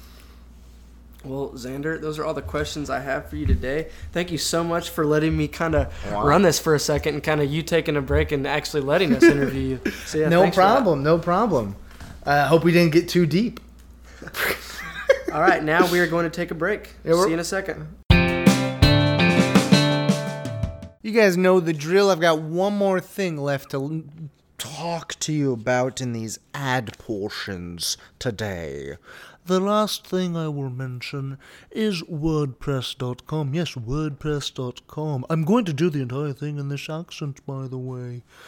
S2: Well, Xander, those are all the questions I have for you today. Thank you so much for letting me kind of
S1: Wow.
S2: run this for a second and kind of you taking a break and actually letting us interview you. So, yeah,
S1: no
S2: thanks for that.
S1: problem. No problem. I uh, hope we didn't get too deep.
S2: All right, now we are going to take a break.
S1: Yeah, we're-
S2: See you in a second.
S1: You guys know the drill. I've got one more thing left to l- talk to you about in these ad portions today. The last thing I will mention is WordPress dot com. Yes, WordPress dot com. I'm going to do the entire thing in this accent, by the way.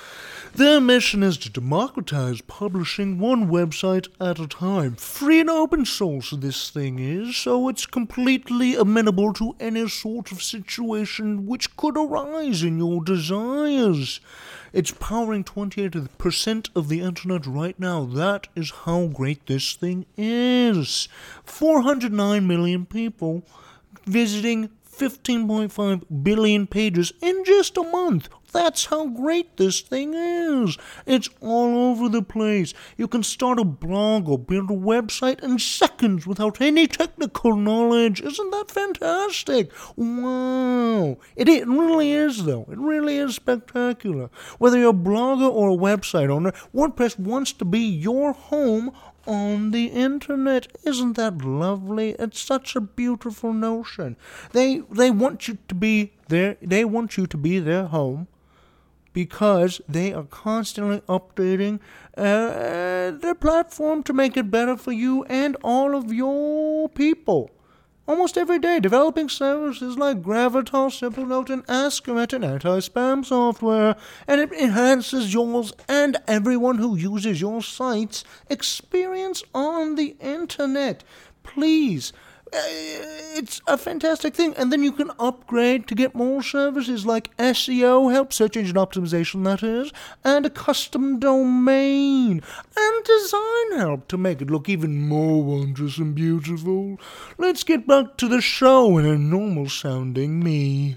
S3: Their mission is to democratize publishing one website at a time. Free and open source this thing is, so it's completely amenable to any sort of situation which could arise in your desires. It's powering twenty-eight percent of the internet right now. That is how great this thing is. four hundred nine million people visiting fifteen point five billion pages in just a month. That's how great this thing is. It's all over the place. You can start a blog or build a website in seconds without any technical knowledge. Isn't that fantastic? Wow. It, it really is, though. It really is spectacular. Whether you're a blogger or a website owner, WordPress wants to be your home on the internet. Isn't that lovely? It's such a beautiful notion. They they want you to be their they want you to be their home because they are constantly updating uh, their platform to make it better for you and all of your people. Almost every day, developing services like Gravatar, Simplenote, and Askomet and anti-spam software, and it enhances yours and everyone who uses your site's experience on the internet. Please, uh, it's a fantastic thing. And then you can upgrade to get more services like S E O help, search engine optimization that is, and a custom domain, and design help to make it look even more wondrous and beautiful. Let's get back to the show and a normal sounding me.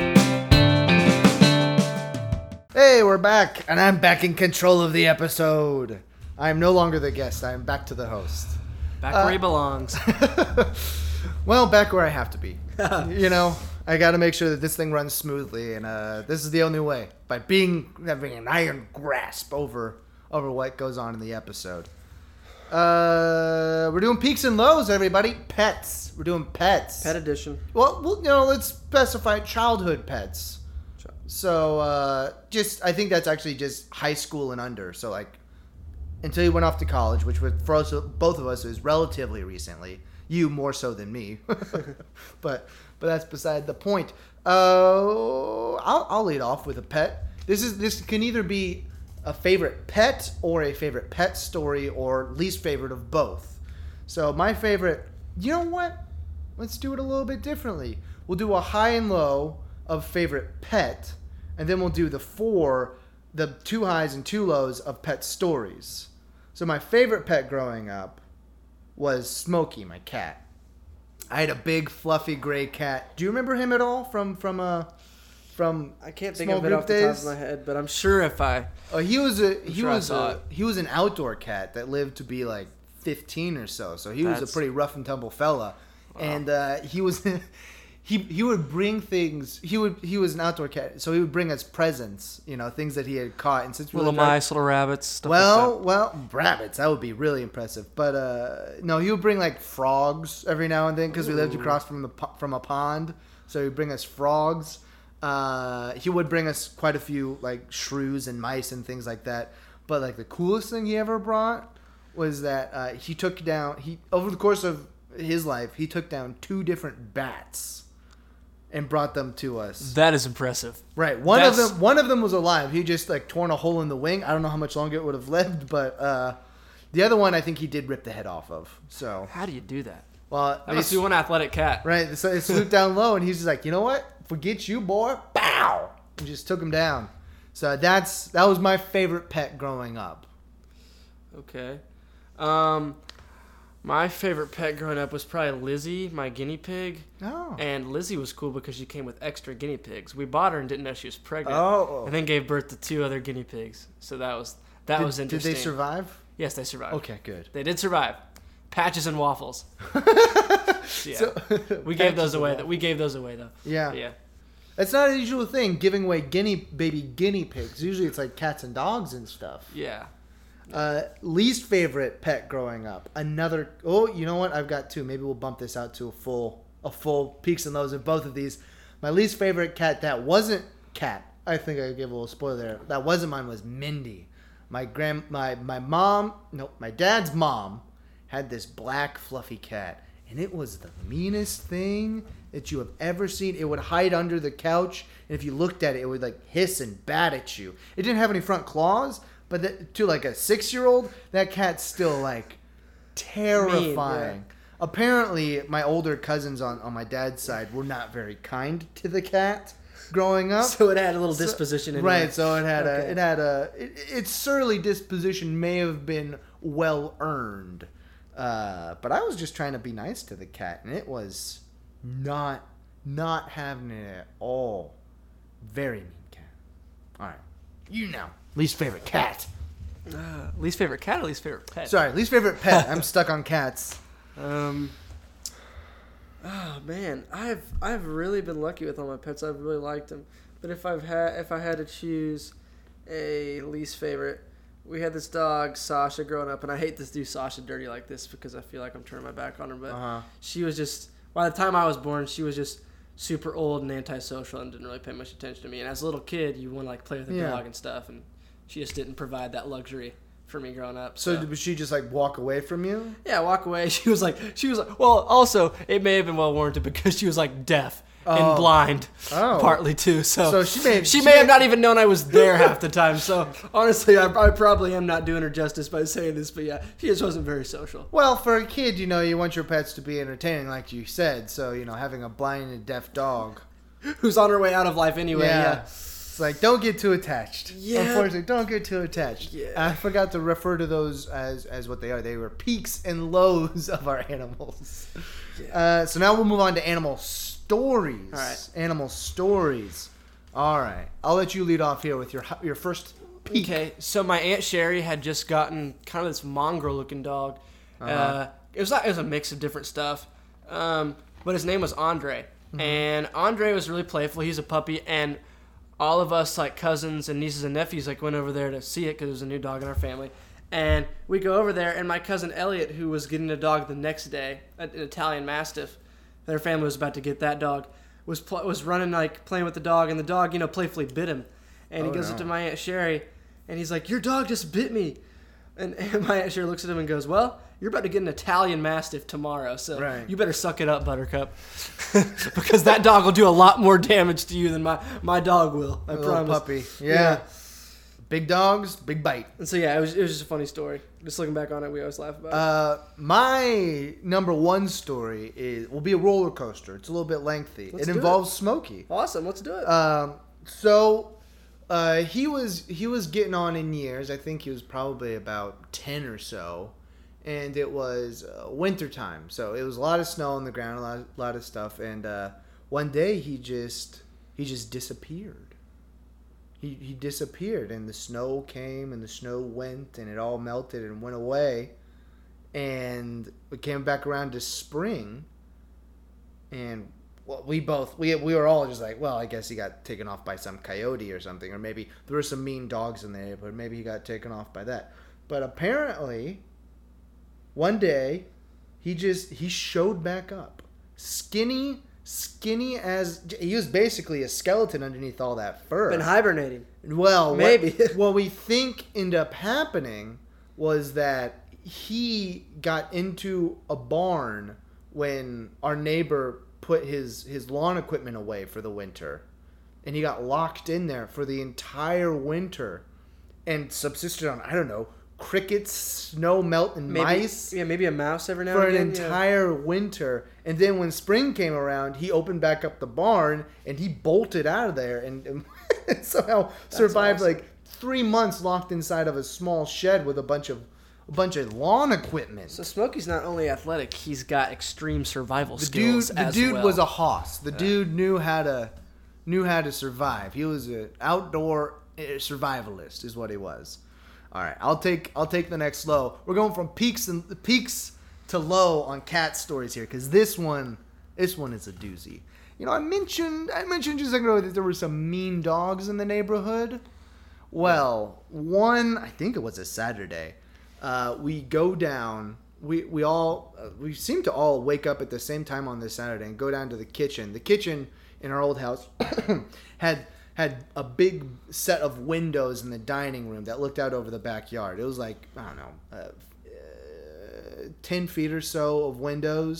S1: Hey, we're back, and I'm back in control of the episode. I am no longer the guest. I am back to the host.
S2: Back
S1: Uh,
S2: where he belongs.
S1: Well, back where I have to be. You know, I got to make sure that this thing runs smoothly, and uh, this is the only way, by being having an iron grasp over over what goes on in the episode. Uh, we're doing peaks and lows, everybody. Pets. We're doing pets.
S2: Pet edition.
S1: Well, well, you know, let's specify childhood pets. So, uh, just I think that's actually just high school and under. So, like, until you went off to college, which was for us, both of us is relatively recently. You more so than me, but but that's beside the point. Uh, I'll I'll lead off with a pet. This is this can either be a favorite pet or a favorite pet story or least favorite of both. So my favorite. You know what? Let's do it a little bit differently. We'll do a high and low of favorite pet, and then we'll do the four, the two highs and two lows of pet stories. So my favorite pet growing up was Smokey, my cat. I had a big fluffy gray cat. Do you remember him at all from from uh from
S2: I can't think
S1: small
S2: of it
S1: group
S2: off the
S1: days?
S2: top of my head, but I'm sure if I...
S1: Oh, he was a he
S2: sure I
S1: was
S2: saw
S1: a,
S2: it.
S1: he was an outdoor cat that lived to be like fifteen or so. So he was
S2: That's-
S1: a pretty rough and tumble fella, and uh, he was he he would bring things. He would he was an outdoor cat, so he would bring us presents. You know, things that he had caught. And since we
S2: Little
S1: lived right-
S2: mice, little rabbits, stuff
S1: well,
S2: like
S1: well, rabbits. That would be really impressive. But uh, no, he would bring like frogs every now and then because we lived
S2: Ooh.
S1: across from the po- from a pond. So he'd bring us frogs. Uh, he would bring us quite a few like shrews and mice and things like that. But like the coolest thing he ever brought was that uh, he took down he over the course of his life he took down two different bats and brought them to us.
S2: that. That is impressive.
S1: Right. One of
S2: That's-
S1: them one of them was alive. He just like torn a hole in the wing. I don't know how much longer it would have lived, but uh, the other one I think he did rip the head off of. So,
S2: How do you do that?
S1: well,
S2: That
S1: they
S2: must be one athletic cat.
S1: right. So it swooped down low, and he's just like, you know what? Forget you, boy. Bow. And just took him down. So that's that was my favorite pet growing up.
S2: Okay. Um, my favorite pet growing up was probably Lizzie, my guinea pig.
S1: Oh.
S2: And Lizzie was cool because she came with extra guinea pigs. We bought her and didn't know she was pregnant.
S1: Oh.
S2: And then gave birth to two other guiney pigs. So that was that
S1: did,
S2: was
S1: did
S2: interesting.
S1: they survive?
S2: Yes, they survived.
S1: Okay, good.
S2: They did survive. Patches and waffles. Yeah.
S1: So-
S2: we gave
S1: Patches
S2: those
S1: and
S2: away.
S1: waffles.
S2: We gave those away though.
S1: Yeah.
S2: But yeah.
S1: It's not a usual thing giving away guinea baby guinea pigs. Usually it's like cats and dogs and stuff.
S2: Yeah.
S1: Uh, least favorite pet growing up. Another. Oh, you know what? I've got two. Maybe we'll bump this out to a full, a full peaks and lows of both of these. My least favorite cat that wasn't cat. I think I gave a little spoiler there. That wasn't mine. Was Mindy. My grand, my my mom. No, my dad's mom had this black fluffy cat, and it was the meanest thing that you have ever seen. It would hide under the couch, and if you looked at it, it would like hiss and bat at you. It didn't have any front claws, but the, to like a six-year-old, that cat's still like terrifying. Mean, yeah. Apparently, my older cousins on, on my dad's side were not very kind to the cat growing up.
S2: So it had a little so, disposition in it.
S1: Right, so it had okay. a it had a it, its surly disposition may have been well earned. Uh, but I was just trying to be nice to the cat, and it was not not having it at all. Very mean cat. All right. You now. Least favorite cat.
S2: Uh, least favorite cat or least favorite pet?
S1: Sorry, least favorite pet. I'm stuck on cats.
S2: Um. Oh man, I've I've really been lucky with all my pets. I've really liked them. But if I've had if I had to choose a least favorite, we had this dog Sasha growing up, and I hate to do Sasha dirty like this because I feel like I'm turning my back on her. But
S1: uh-huh.
S2: she was just by the time I was born, she was just super old and antisocial and didn't really pay much attention to me. And as a little kid, you want to like play with the
S1: yeah.
S2: dog and stuff, and she just didn't provide that luxury for me growing up.
S1: So,
S2: so
S1: did she just like walk away from you?
S2: Yeah, walk away. She was like, she was like, well, also it may have been well warranted because she was like deaf
S1: oh.
S2: and blind,
S1: oh.
S2: partly too. So,
S1: so she may have,
S2: she,
S1: she
S2: may
S1: may
S2: have not even known I was there half the time. So honestly, I, I probably am not doing her justice by saying this, but yeah, she just wasn't very social.
S1: Well, for a kid, you know, you want your pets to be entertaining, like you said. So you know, having a blind and deaf dog
S2: who's on her way out of life anyway. Yeah. yeah.
S1: Like, don't get too attached.
S2: Yeah.
S1: Unfortunately, don't get too attached.
S2: Yeah.
S1: I forgot to refer to those as, as what they are. They were peaks and lows of our animals. Yeah. Uh, so now we'll move on to animal stories.
S2: All right.
S1: Animal stories. All right. I'll let you lead off here with your your first peak.
S2: Okay. So my Aunt Sherry had just gotten kind of this mongrel-looking dog.
S1: Uh-huh.
S2: Uh, it was like, it was a mix of different stuff. Um, but his name was Andre. Mm-hmm. And Andre was really playful. He's a puppy, and all of us, like cousins and nieces and nephews, like went over there to see it because it was a new dog in our family. And we go over there, and my cousin Elliot, who was getting a dog the next day, an Italian Mastiff, their family was about to get that dog, was pl- was running, like, playing with the dog, and the dog, you know, playfully bit him. And
S1: oh,
S2: he goes
S1: no.
S2: up to my Aunt Sherry, and he's like, your dog just bit me. And, and my Aunt Sherry looks at him and goes, well, you're about to get an Italian Mastiff tomorrow, so
S1: right.
S2: you better suck it up, Buttercup. Because that dog will do a lot more damage to you than my, my dog will, I
S1: a
S2: promise.
S1: Little puppy. Yeah. yeah. Big dogs, big bite.
S2: And so, yeah, it was it was just a funny story. Just looking back on it, we always laugh about it.
S1: Uh, my number one story is will be a roller coaster. It's a little bit lengthy.
S2: Let's
S1: it
S2: do
S1: involves
S2: it.
S1: Smokey.
S2: Awesome, let's do it.
S1: Um, so... Uh, he was he was getting on in years. I think he was probably about ten or so, and it was uh, winter time, so it was a lot of snow on the ground, a lot, a lot of stuff. And uh, one day he just he just disappeared. He he disappeared, and the snow came, and the snow went, and it all melted and went away, and we came back around to spring, and. Well, we both we we were all just like, well, I guess he got taken off by some coyote or something, or maybe there were some mean dogs in the neighborhood. Maybe he got taken off by that. But apparently, one day, he just he showed back up, skinny, skinny as he was basically a skeleton underneath all that fur.
S2: Been hibernating.
S1: Well,
S2: maybe
S1: what, what we think ended up happening was that he got into a barn when our neighbor put his, his lawn equipment away for the winter, and he got locked in there for the entire winter and subsisted on, I don't know, crickets, snow melt, and
S2: maybe,
S1: mice.
S2: Yeah, maybe a mouse every now
S1: for
S2: and again.
S1: For an entire yeah. winter. And then when spring came around, he opened back up the barn, and he bolted out of there and, and somehow That's survived awesome. like three months locked inside of a small shed with a bunch of a bunch of lawn equipment.
S2: So Smokey's not only athletic, he's got extreme survival
S1: the
S2: skills
S1: dude, The
S2: as
S1: dude
S2: well.
S1: was a hoss. The
S2: yeah.
S1: dude knew how to knew how to survive. He was an outdoor survivalist is what he was. All right, I'll take I'll take the next low. We're going from peaks and peaks to low on cat stories here because this one this one is a doozy. You know, I mentioned I mentioned just a second ago that there were some mean dogs in the neighborhood. Well, one I think it was a Saturday. Uh, we go down. We we all uh, we seem to all wake up at the same time on this Saturday and go down to the kitchen. The kitchen in our old house had had a big set of windows in the dining room that looked out over the backyard. It was like I don't know, uh, uh, ten feet or so of windows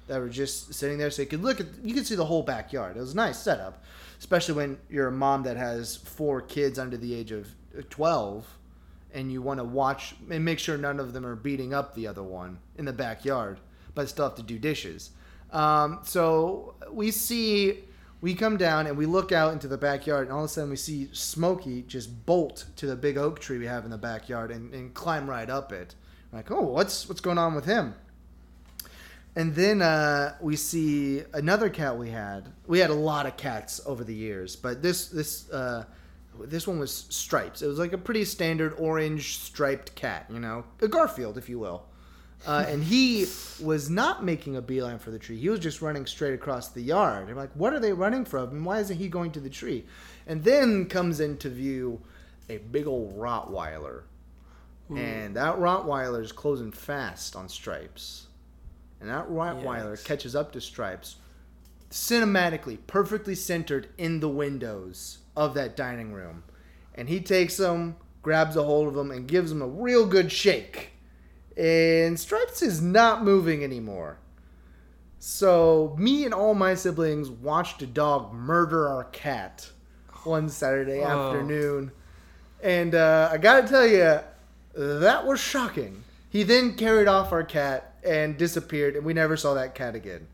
S1: that were just sitting there, so you could look at, you could see the whole backyard. It was a nice setup, especially when you're a mom that has four kids under the age of twelve, and you want to watch and make sure none of them are beating up the other one in the backyard, but still have to do dishes. Um, so we see, we come down and we look out into the backyard, and all of a sudden we see Smokey just bolt to the big oak tree we have in the backyard and, and climb right up it. We're like, oh, what's what's going on with him? And then uh, we see another cat we had. We had a lot of cats over the years, but this this uh, this one was stripes. It was like a pretty standard orange striped cat, you know, a Garfield, if you will. Uh, and he was not making a beeline for the tree. He was just running straight across the yard. I'm like, what are they running from? And why isn't he going to the tree? And then comes into view a big old Rottweiler. Ooh. And that Rottweiler is closing fast on Stripes. And that Rottweiler yes. catches up to Stripes, cinematically, perfectly centered in the windows of that dining room. And he takes him, grabs a hold of him, and gives him a real good shake. And Stripes is not moving anymore. So me and all my siblings watched a dog murder our cat one Saturday oh. afternoon. And uh, I gotta tell you, that was shocking. He then carried off our cat and disappeared, and we never saw that cat again.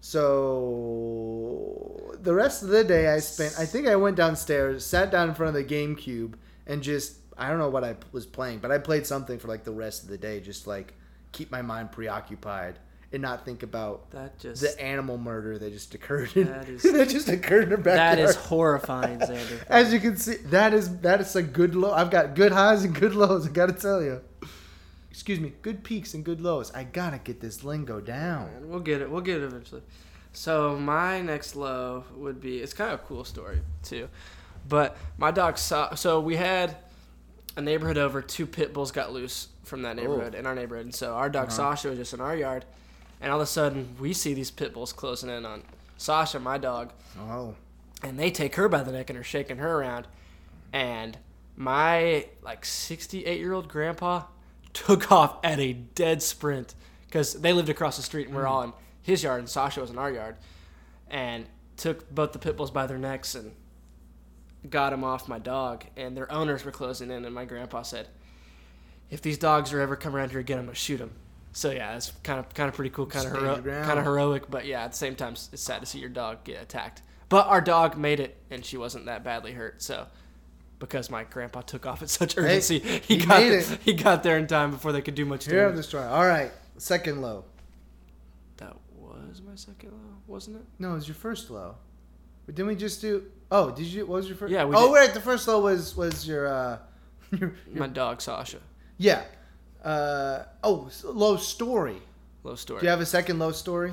S1: So the rest of the day I spent, I think I went downstairs, sat down in front of the GameCube, and just, I don't know what I was playing, but I played something for like the rest of the day, just like keep my mind preoccupied and not think about
S2: that just,
S1: the animal murder that just occurred. In,
S2: that, is,
S1: that just occurred in the backyard.
S2: That is horrifying, Xander.
S1: As you can see, that is that is a good low. I've got good highs and good lows. I gotta tell you. Excuse me, good peaks and good lows. I gotta get this lingo down.
S2: Man, we'll get it. We'll get it eventually. So my next low would be, it's kind of a cool story too, but my dog saw. So we had a neighborhood over. Two pit bulls got loose from that neighborhood oh. in our neighborhood, and so our dog uh-huh. Sasha was just in our yard, and all of a sudden we see these pit bulls closing in on Sasha, my dog.
S1: Oh.
S2: And they take her by the neck and are shaking her around, and my like sixty-eight year old grandpa took off at a dead sprint because they lived across the street and we're mm. all in his yard and Sasha was in our yard, and took both the pit bulls by their necks and got him off my dog. And their owners were closing in, and my grandpa said, if these dogs are ever come around here again, I'm gonna shoot them. So yeah, it's kind of kind of pretty cool, kind of hero- kind of heroic, but yeah, at the same time, it's sad to see your dog get attacked. But our dog made it, and she wasn't that badly hurt. So because my grandpa took off at such urgency, hey, he, he got made it. He got there in time before they could do much damage.
S1: Here, this try. All right, second low.
S2: That was my second low, wasn't it?
S1: No, it was your first low. But didn't we just do? Oh, did you? What was your first?
S2: Yeah, we
S1: Oh,
S2: did.
S1: right. The first low was was your uh, your, your
S2: my dog Sasha.
S1: Yeah. Uh, oh, low story.
S2: Low story.
S1: Do you have a second low story?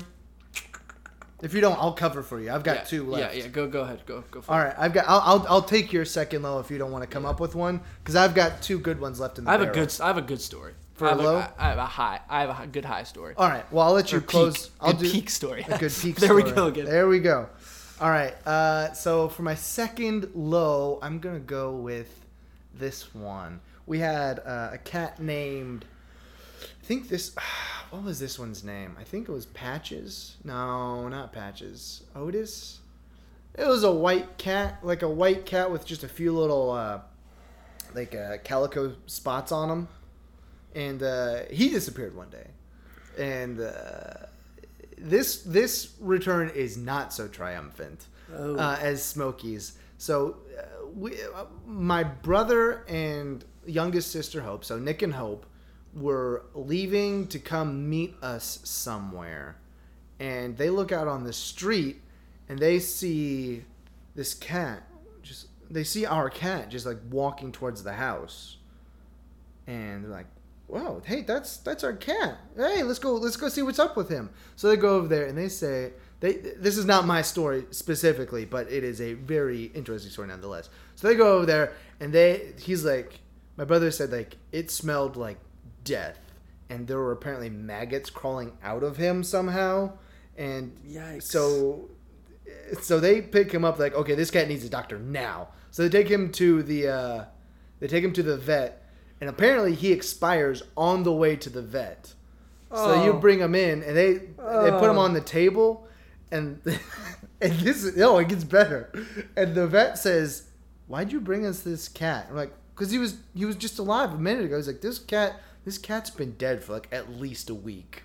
S1: If you don't, I'll cover for you. I've got
S2: yeah,
S1: two left.
S2: Yeah, yeah. Go, go ahead. Go, go. For
S1: All
S2: it.
S1: right, I've got. I'll, I'll, I'll take your second low if you don't want to come
S2: yeah.
S1: up with one, because I've got two good ones left in the.
S2: I have
S1: barrel.
S2: a good. I have a good story.
S1: For
S2: I have
S1: a low,
S2: a, I have a high. I have a good high story.
S1: All right. Well, I'll let you
S2: or
S1: close.
S2: Peak.
S1: I'll
S2: good
S1: do
S2: peak story.
S1: A good peak.
S2: there
S1: story.
S2: we go again.
S1: There we go. All right. Uh, so for my second low, I'm gonna go with this one. We had uh, a cat named. I think this. What was this one's name? I think it was Patches. No, not Patches. Otis. It was a white cat, like a white cat with just a few little, uh, like uh, calico spots on him, and uh, he disappeared one day. And uh, this this return is not so triumphant
S2: oh.
S1: uh, as Smokey's. So uh, we, uh, my brother and youngest sister Hope, so Nick and Hope, were leaving to come meet us somewhere, and they look out on the street and they see this cat just they see our cat just like walking towards the house, and they're like, whoa, hey, that's that's our cat. Hey, let's go let's go see what's up with him. So they go over there and they say they this is not my story specifically, but it is a very interesting story nonetheless. So they go over there and they he's like, my brother said like it smelled like death, and there were apparently maggots crawling out of him somehow, and
S2: Yikes.
S1: so so they pick him up like, okay, this cat needs a doctor now. So they take him to the uh, they take him to the vet, and apparently he expires on the way to the vet. So you
S2: Oh.
S1: bring them in, and they they put them on the table, and and this is, oh, it gets better. And the vet says, "Why'd you bring us this cat?" I'm like, "Cause he was he was just alive a minute ago." He's like, "This cat this cat's been dead for like at least a week."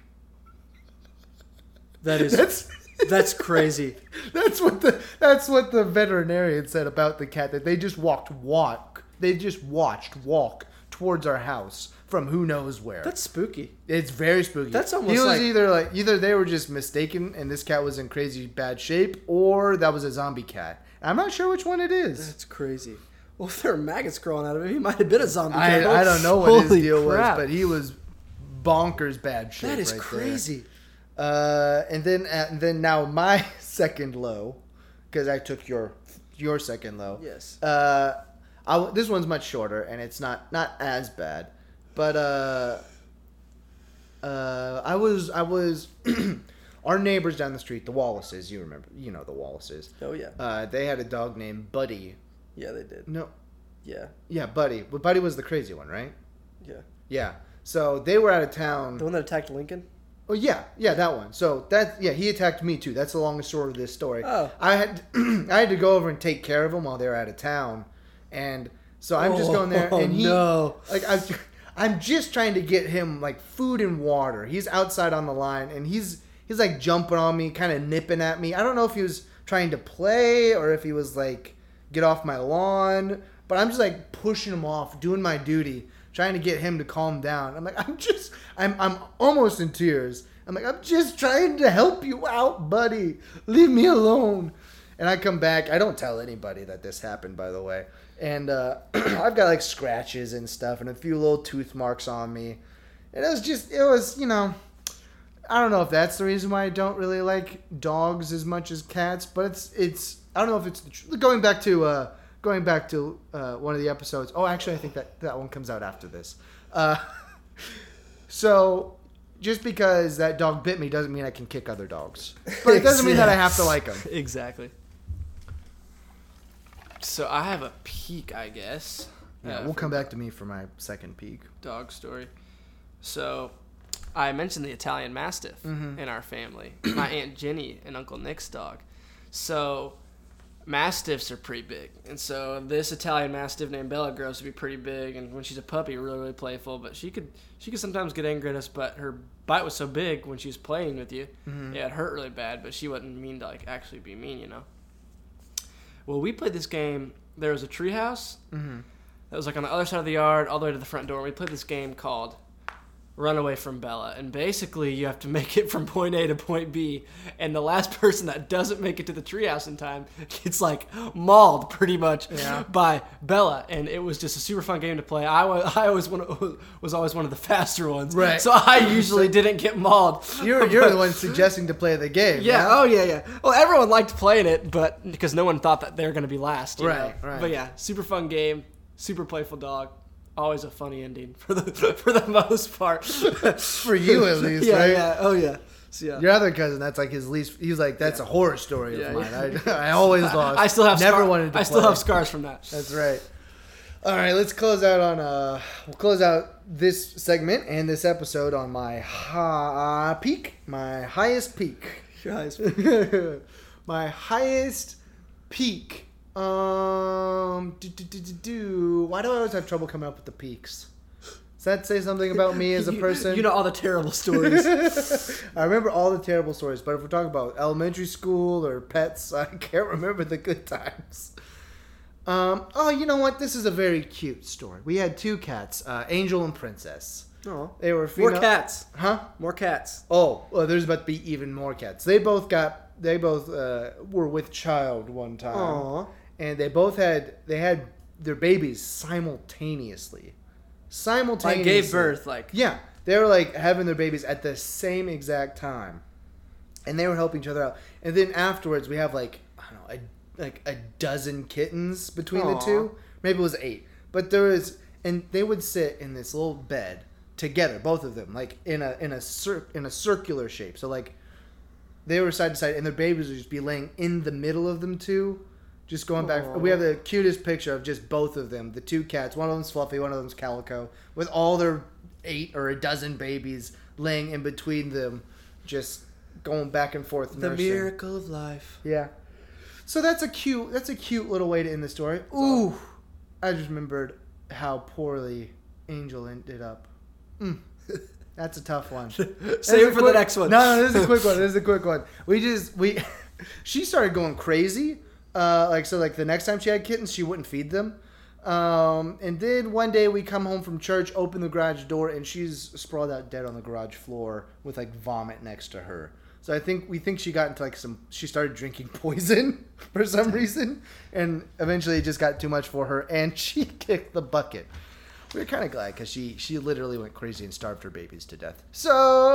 S2: That is
S1: That's
S2: that's crazy.
S1: that's what the that's what the veterinarian said about the cat, that they just walked walk they just watched walk towards our house from who knows where.
S2: That's spooky.
S1: It's very spooky.
S2: That's almost
S1: he was
S2: like-
S1: either like either they were just mistaken and this cat was in crazy bad shape, or that was a zombie cat. I'm not sure which one it is.
S2: That's crazy. Well, if there are maggots crawling out of him, he might have been a zombie.
S1: I,
S2: cat.
S1: I don't know what his
S2: Holy
S1: deal
S2: crap.
S1: was, but he was bonkers bad shape.
S2: That is
S1: right
S2: crazy.
S1: There. Uh, and then uh, and then now my second low, because I took your your second low.
S2: Yes.
S1: Uh, I w this one's much shorter and it's not not as bad, but uh, uh, I was I was our neighbors down the street, the Wallaces. You remember? You know the Wallaces.
S2: Oh yeah.
S1: Uh, they had a dog named Buddy.
S2: Yeah, they did.
S1: No,
S2: Yeah.
S1: yeah, Buddy. But Buddy was the crazy one, right?
S2: Yeah.
S1: Yeah. So they were out of town.
S2: The one that attacked Lincoln.
S1: Oh yeah, yeah, that one. So that yeah, he attacked me too. That's the longest short of this story.
S2: Oh.
S1: I had I had to go over and take care of him while they were out of town, and so I'm just going there,
S2: Oh,
S1: and he
S2: no.
S1: like I, I'm just trying to get him like food and water. He's outside on the line, and he's he's like jumping on me, kind of nipping at me. I don't know if he was trying to play or if he was like get off my lawn, but I'm just like pushing him off, doing my duty, trying to get him to calm down. I'm like, I'm just, I'm, I'm almost in tears. I'm like, I'm just trying to help you out, buddy. Leave me alone. And I come back. I don't tell anybody that this happened, by the way. And uh, I've got like scratches and stuff and a few little tooth marks on me. And it was just, it was, you know, I don't know if that's the reason why I don't really like dogs as much as cats, but it's, it's, I don't know if it's the tr- going back to, uh, Going back to uh, one of the episodes. Oh, actually, I think that, that one comes out after this. Uh, so, just because that dog bit me doesn't mean I can kick other dogs. But it doesn't mean that I have to like them.
S2: Exactly. So I have a peek, I guess.
S1: Yeah,
S2: uh,
S1: we'll
S2: for
S1: come back to me for my second peek.
S2: dog story. So I mentioned the Italian Mastiff
S1: Mm-hmm.
S2: in our family. My Aunt Jenny and Uncle Nick's dog. So Mastiffs are pretty big. And so this Italian Mastiff named Bella grows to be pretty big. And when she's a puppy, really, really playful. But she could she could sometimes get angry at us. But her bite was so big when she was playing with you.
S1: Mm-hmm.
S2: Yeah, it hurt really bad. But she wasn't mean to like actually be mean, you know. Well, we played this game. There was a treehouse
S1: Mm-hmm.
S2: that was like on the other side of the yard, all the way to the front door. We played this game called Run Away from Bella, and basically you have to make it from point A to point B, and the last person that doesn't make it to the treehouse in time gets like mauled pretty much
S1: Yeah.
S2: by Bella, and it was just a super fun game to play. I was I always one, was always one of the faster ones,
S1: Right.
S2: So I usually didn't get mauled.
S1: You're, you're the one suggesting to play the game.
S2: Yeah.
S1: yeah?
S2: Oh, yeah, yeah. Well, everyone liked playing it, but because no one thought that they were going to be last. You
S1: Right,
S2: know?
S1: right.
S2: But yeah, super fun game, super playful dog. Always a funny ending for the for the most part.
S1: For you, at least,
S2: yeah,
S1: right?
S2: yeah. Oh, yeah. So, yeah.
S1: Your other cousin, that's like his least. He's like, that's a horror story
S2: Yeah,
S1: of mine.
S2: yeah.
S1: I, I always lost.
S2: I still have
S1: never
S2: scar-
S1: wanted to.
S2: I still
S1: play.
S2: have scars from that.
S1: That's right. All right, let's close out on uh we'll close out this segment and this episode on my high peak, my highest peak.
S2: Guys,
S1: My highest peak. Um do, do, do, do, do. Why do I always have trouble coming up with the peaks? Does that say something about me as a
S2: You-
S1: person?
S2: You know all the terrible stories.
S1: I remember all the terrible stories, but if we're talking about elementary school or pets, I can't remember the good times. Um, oh, you know what? This is a very cute story. We had two cats, uh, Angel and Princess.
S2: Oh,
S1: They were
S2: more
S1: female.
S2: cats.
S1: Huh?
S2: More cats.
S1: Oh, well, there's about to be even more cats. They both got. They both uh, were with child one time,
S2: Aw.
S1: and they both had. They had their babies simultaneously. Simultaneously.
S2: Like gave birth, like
S1: Yeah, they were like having their babies at the same exact time, and they were helping each other out. And then afterwards, we have like I don't know, a, like a dozen kittens between the
S2: Aw.
S1: two. Maybe it was eight, but there was, and they would sit in this little bed together, both of them, like in a in a cir- in a circular shape. So like they were side to side, and their babies would just be laying in the middle of them too. Just going back,
S2: Aw.
S1: we have the cutest picture of just both of them, the two cats. One of them's Fluffy, one of them's Calico, with all their eight or a dozen babies laying in between them, just going back and forth.
S2: The
S1: nursing.
S2: miracle of life.
S1: Yeah. So that's a cute. That's a cute little way to end the story. Ooh, I just remembered how poorly Angel ended up. Mm. That's a tough one.
S2: Save it
S1: This
S2: for
S1: is a
S2: the
S1: quick-
S2: next one.
S1: No, no, this is a quick one. This is a quick one. We just we, she started going crazy. Uh, like so, like the next time she had kittens, she wouldn't feed them. Um, and then one day we come home from church, open the garage door, and she's sprawled out dead on the garage floor with like vomit next to her. So I think we think she got into like some. She started drinking poison for some reason, and eventually it just got too much for her, and she kicked the bucket. We were kind of glad because she she literally went crazy and starved her babies to death. So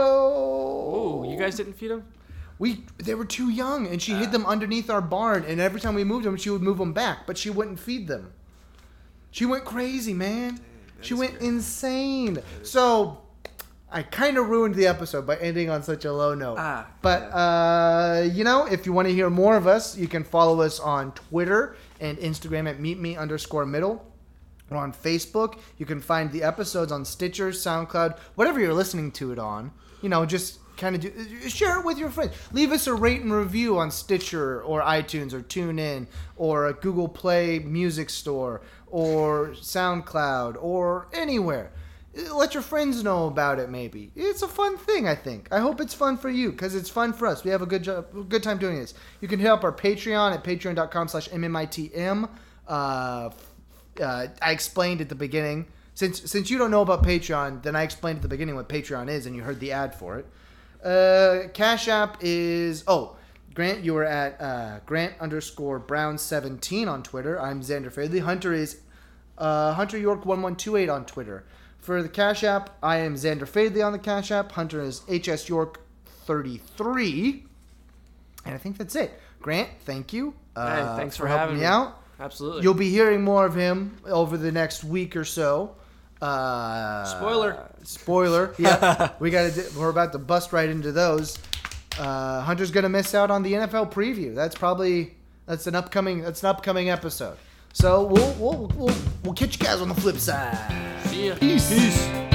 S2: Oh, you guys didn't feed him?
S1: we they were too young, and she hid them underneath our barn. And every time we moved them, she would move them back, but she wouldn't feed them. She went crazy, man. She went insane. So I kind of ruined the episode by ending on such a low note.
S2: Ah,
S1: but, uh, you know, if you want to hear more of us, you can follow us on Twitter and Instagram at meetme underscore middle. Or on Facebook. You can find the episodes on Stitcher, SoundCloud, whatever you're listening to it on. You know, just kind of do, share it with your friends. Leave us a rate and review on Stitcher or iTunes or TuneIn or a Google Play Music Store or SoundCloud or anywhere. Let your friends know about it, maybe. It's a fun thing, I think. I hope it's fun for you, because it's fun for us. We have a good job, good time doing this. You can hit up our Patreon at patreon.com slash MMITM. Uh, uh, I explained at the beginning. Since since you don't know about Patreon, then I explained at the beginning what Patreon is, and you heard the ad for it. Uh, Cash App is... Oh, Grant, you were at uh, Grant underscore Brown seventeen on Twitter. I'm Xander Fadley. Hunter is uh, Hunter York one one two eight on Twitter. For the Cash App, I am Xander Fadley on the Cash App. Hunter is H S York thirty-three. And I think that's it. Grant, thank you. Uh,
S2: Hey, thanks for
S1: helping
S2: having
S1: me
S2: me.
S1: out.
S2: Absolutely.
S1: You'll be hearing more of him over the next week or so. Uh,
S2: Spoiler.
S1: Spoiler. Yeah, we got to. We're about to bust right into those. Uh, Hunter's gonna miss out on the N F L preview. That's probably that's an upcoming that's an upcoming episode. So we'll we'll we'll, we'll catch you guys on the flip side.
S2: See ya.
S1: Peace. Peace.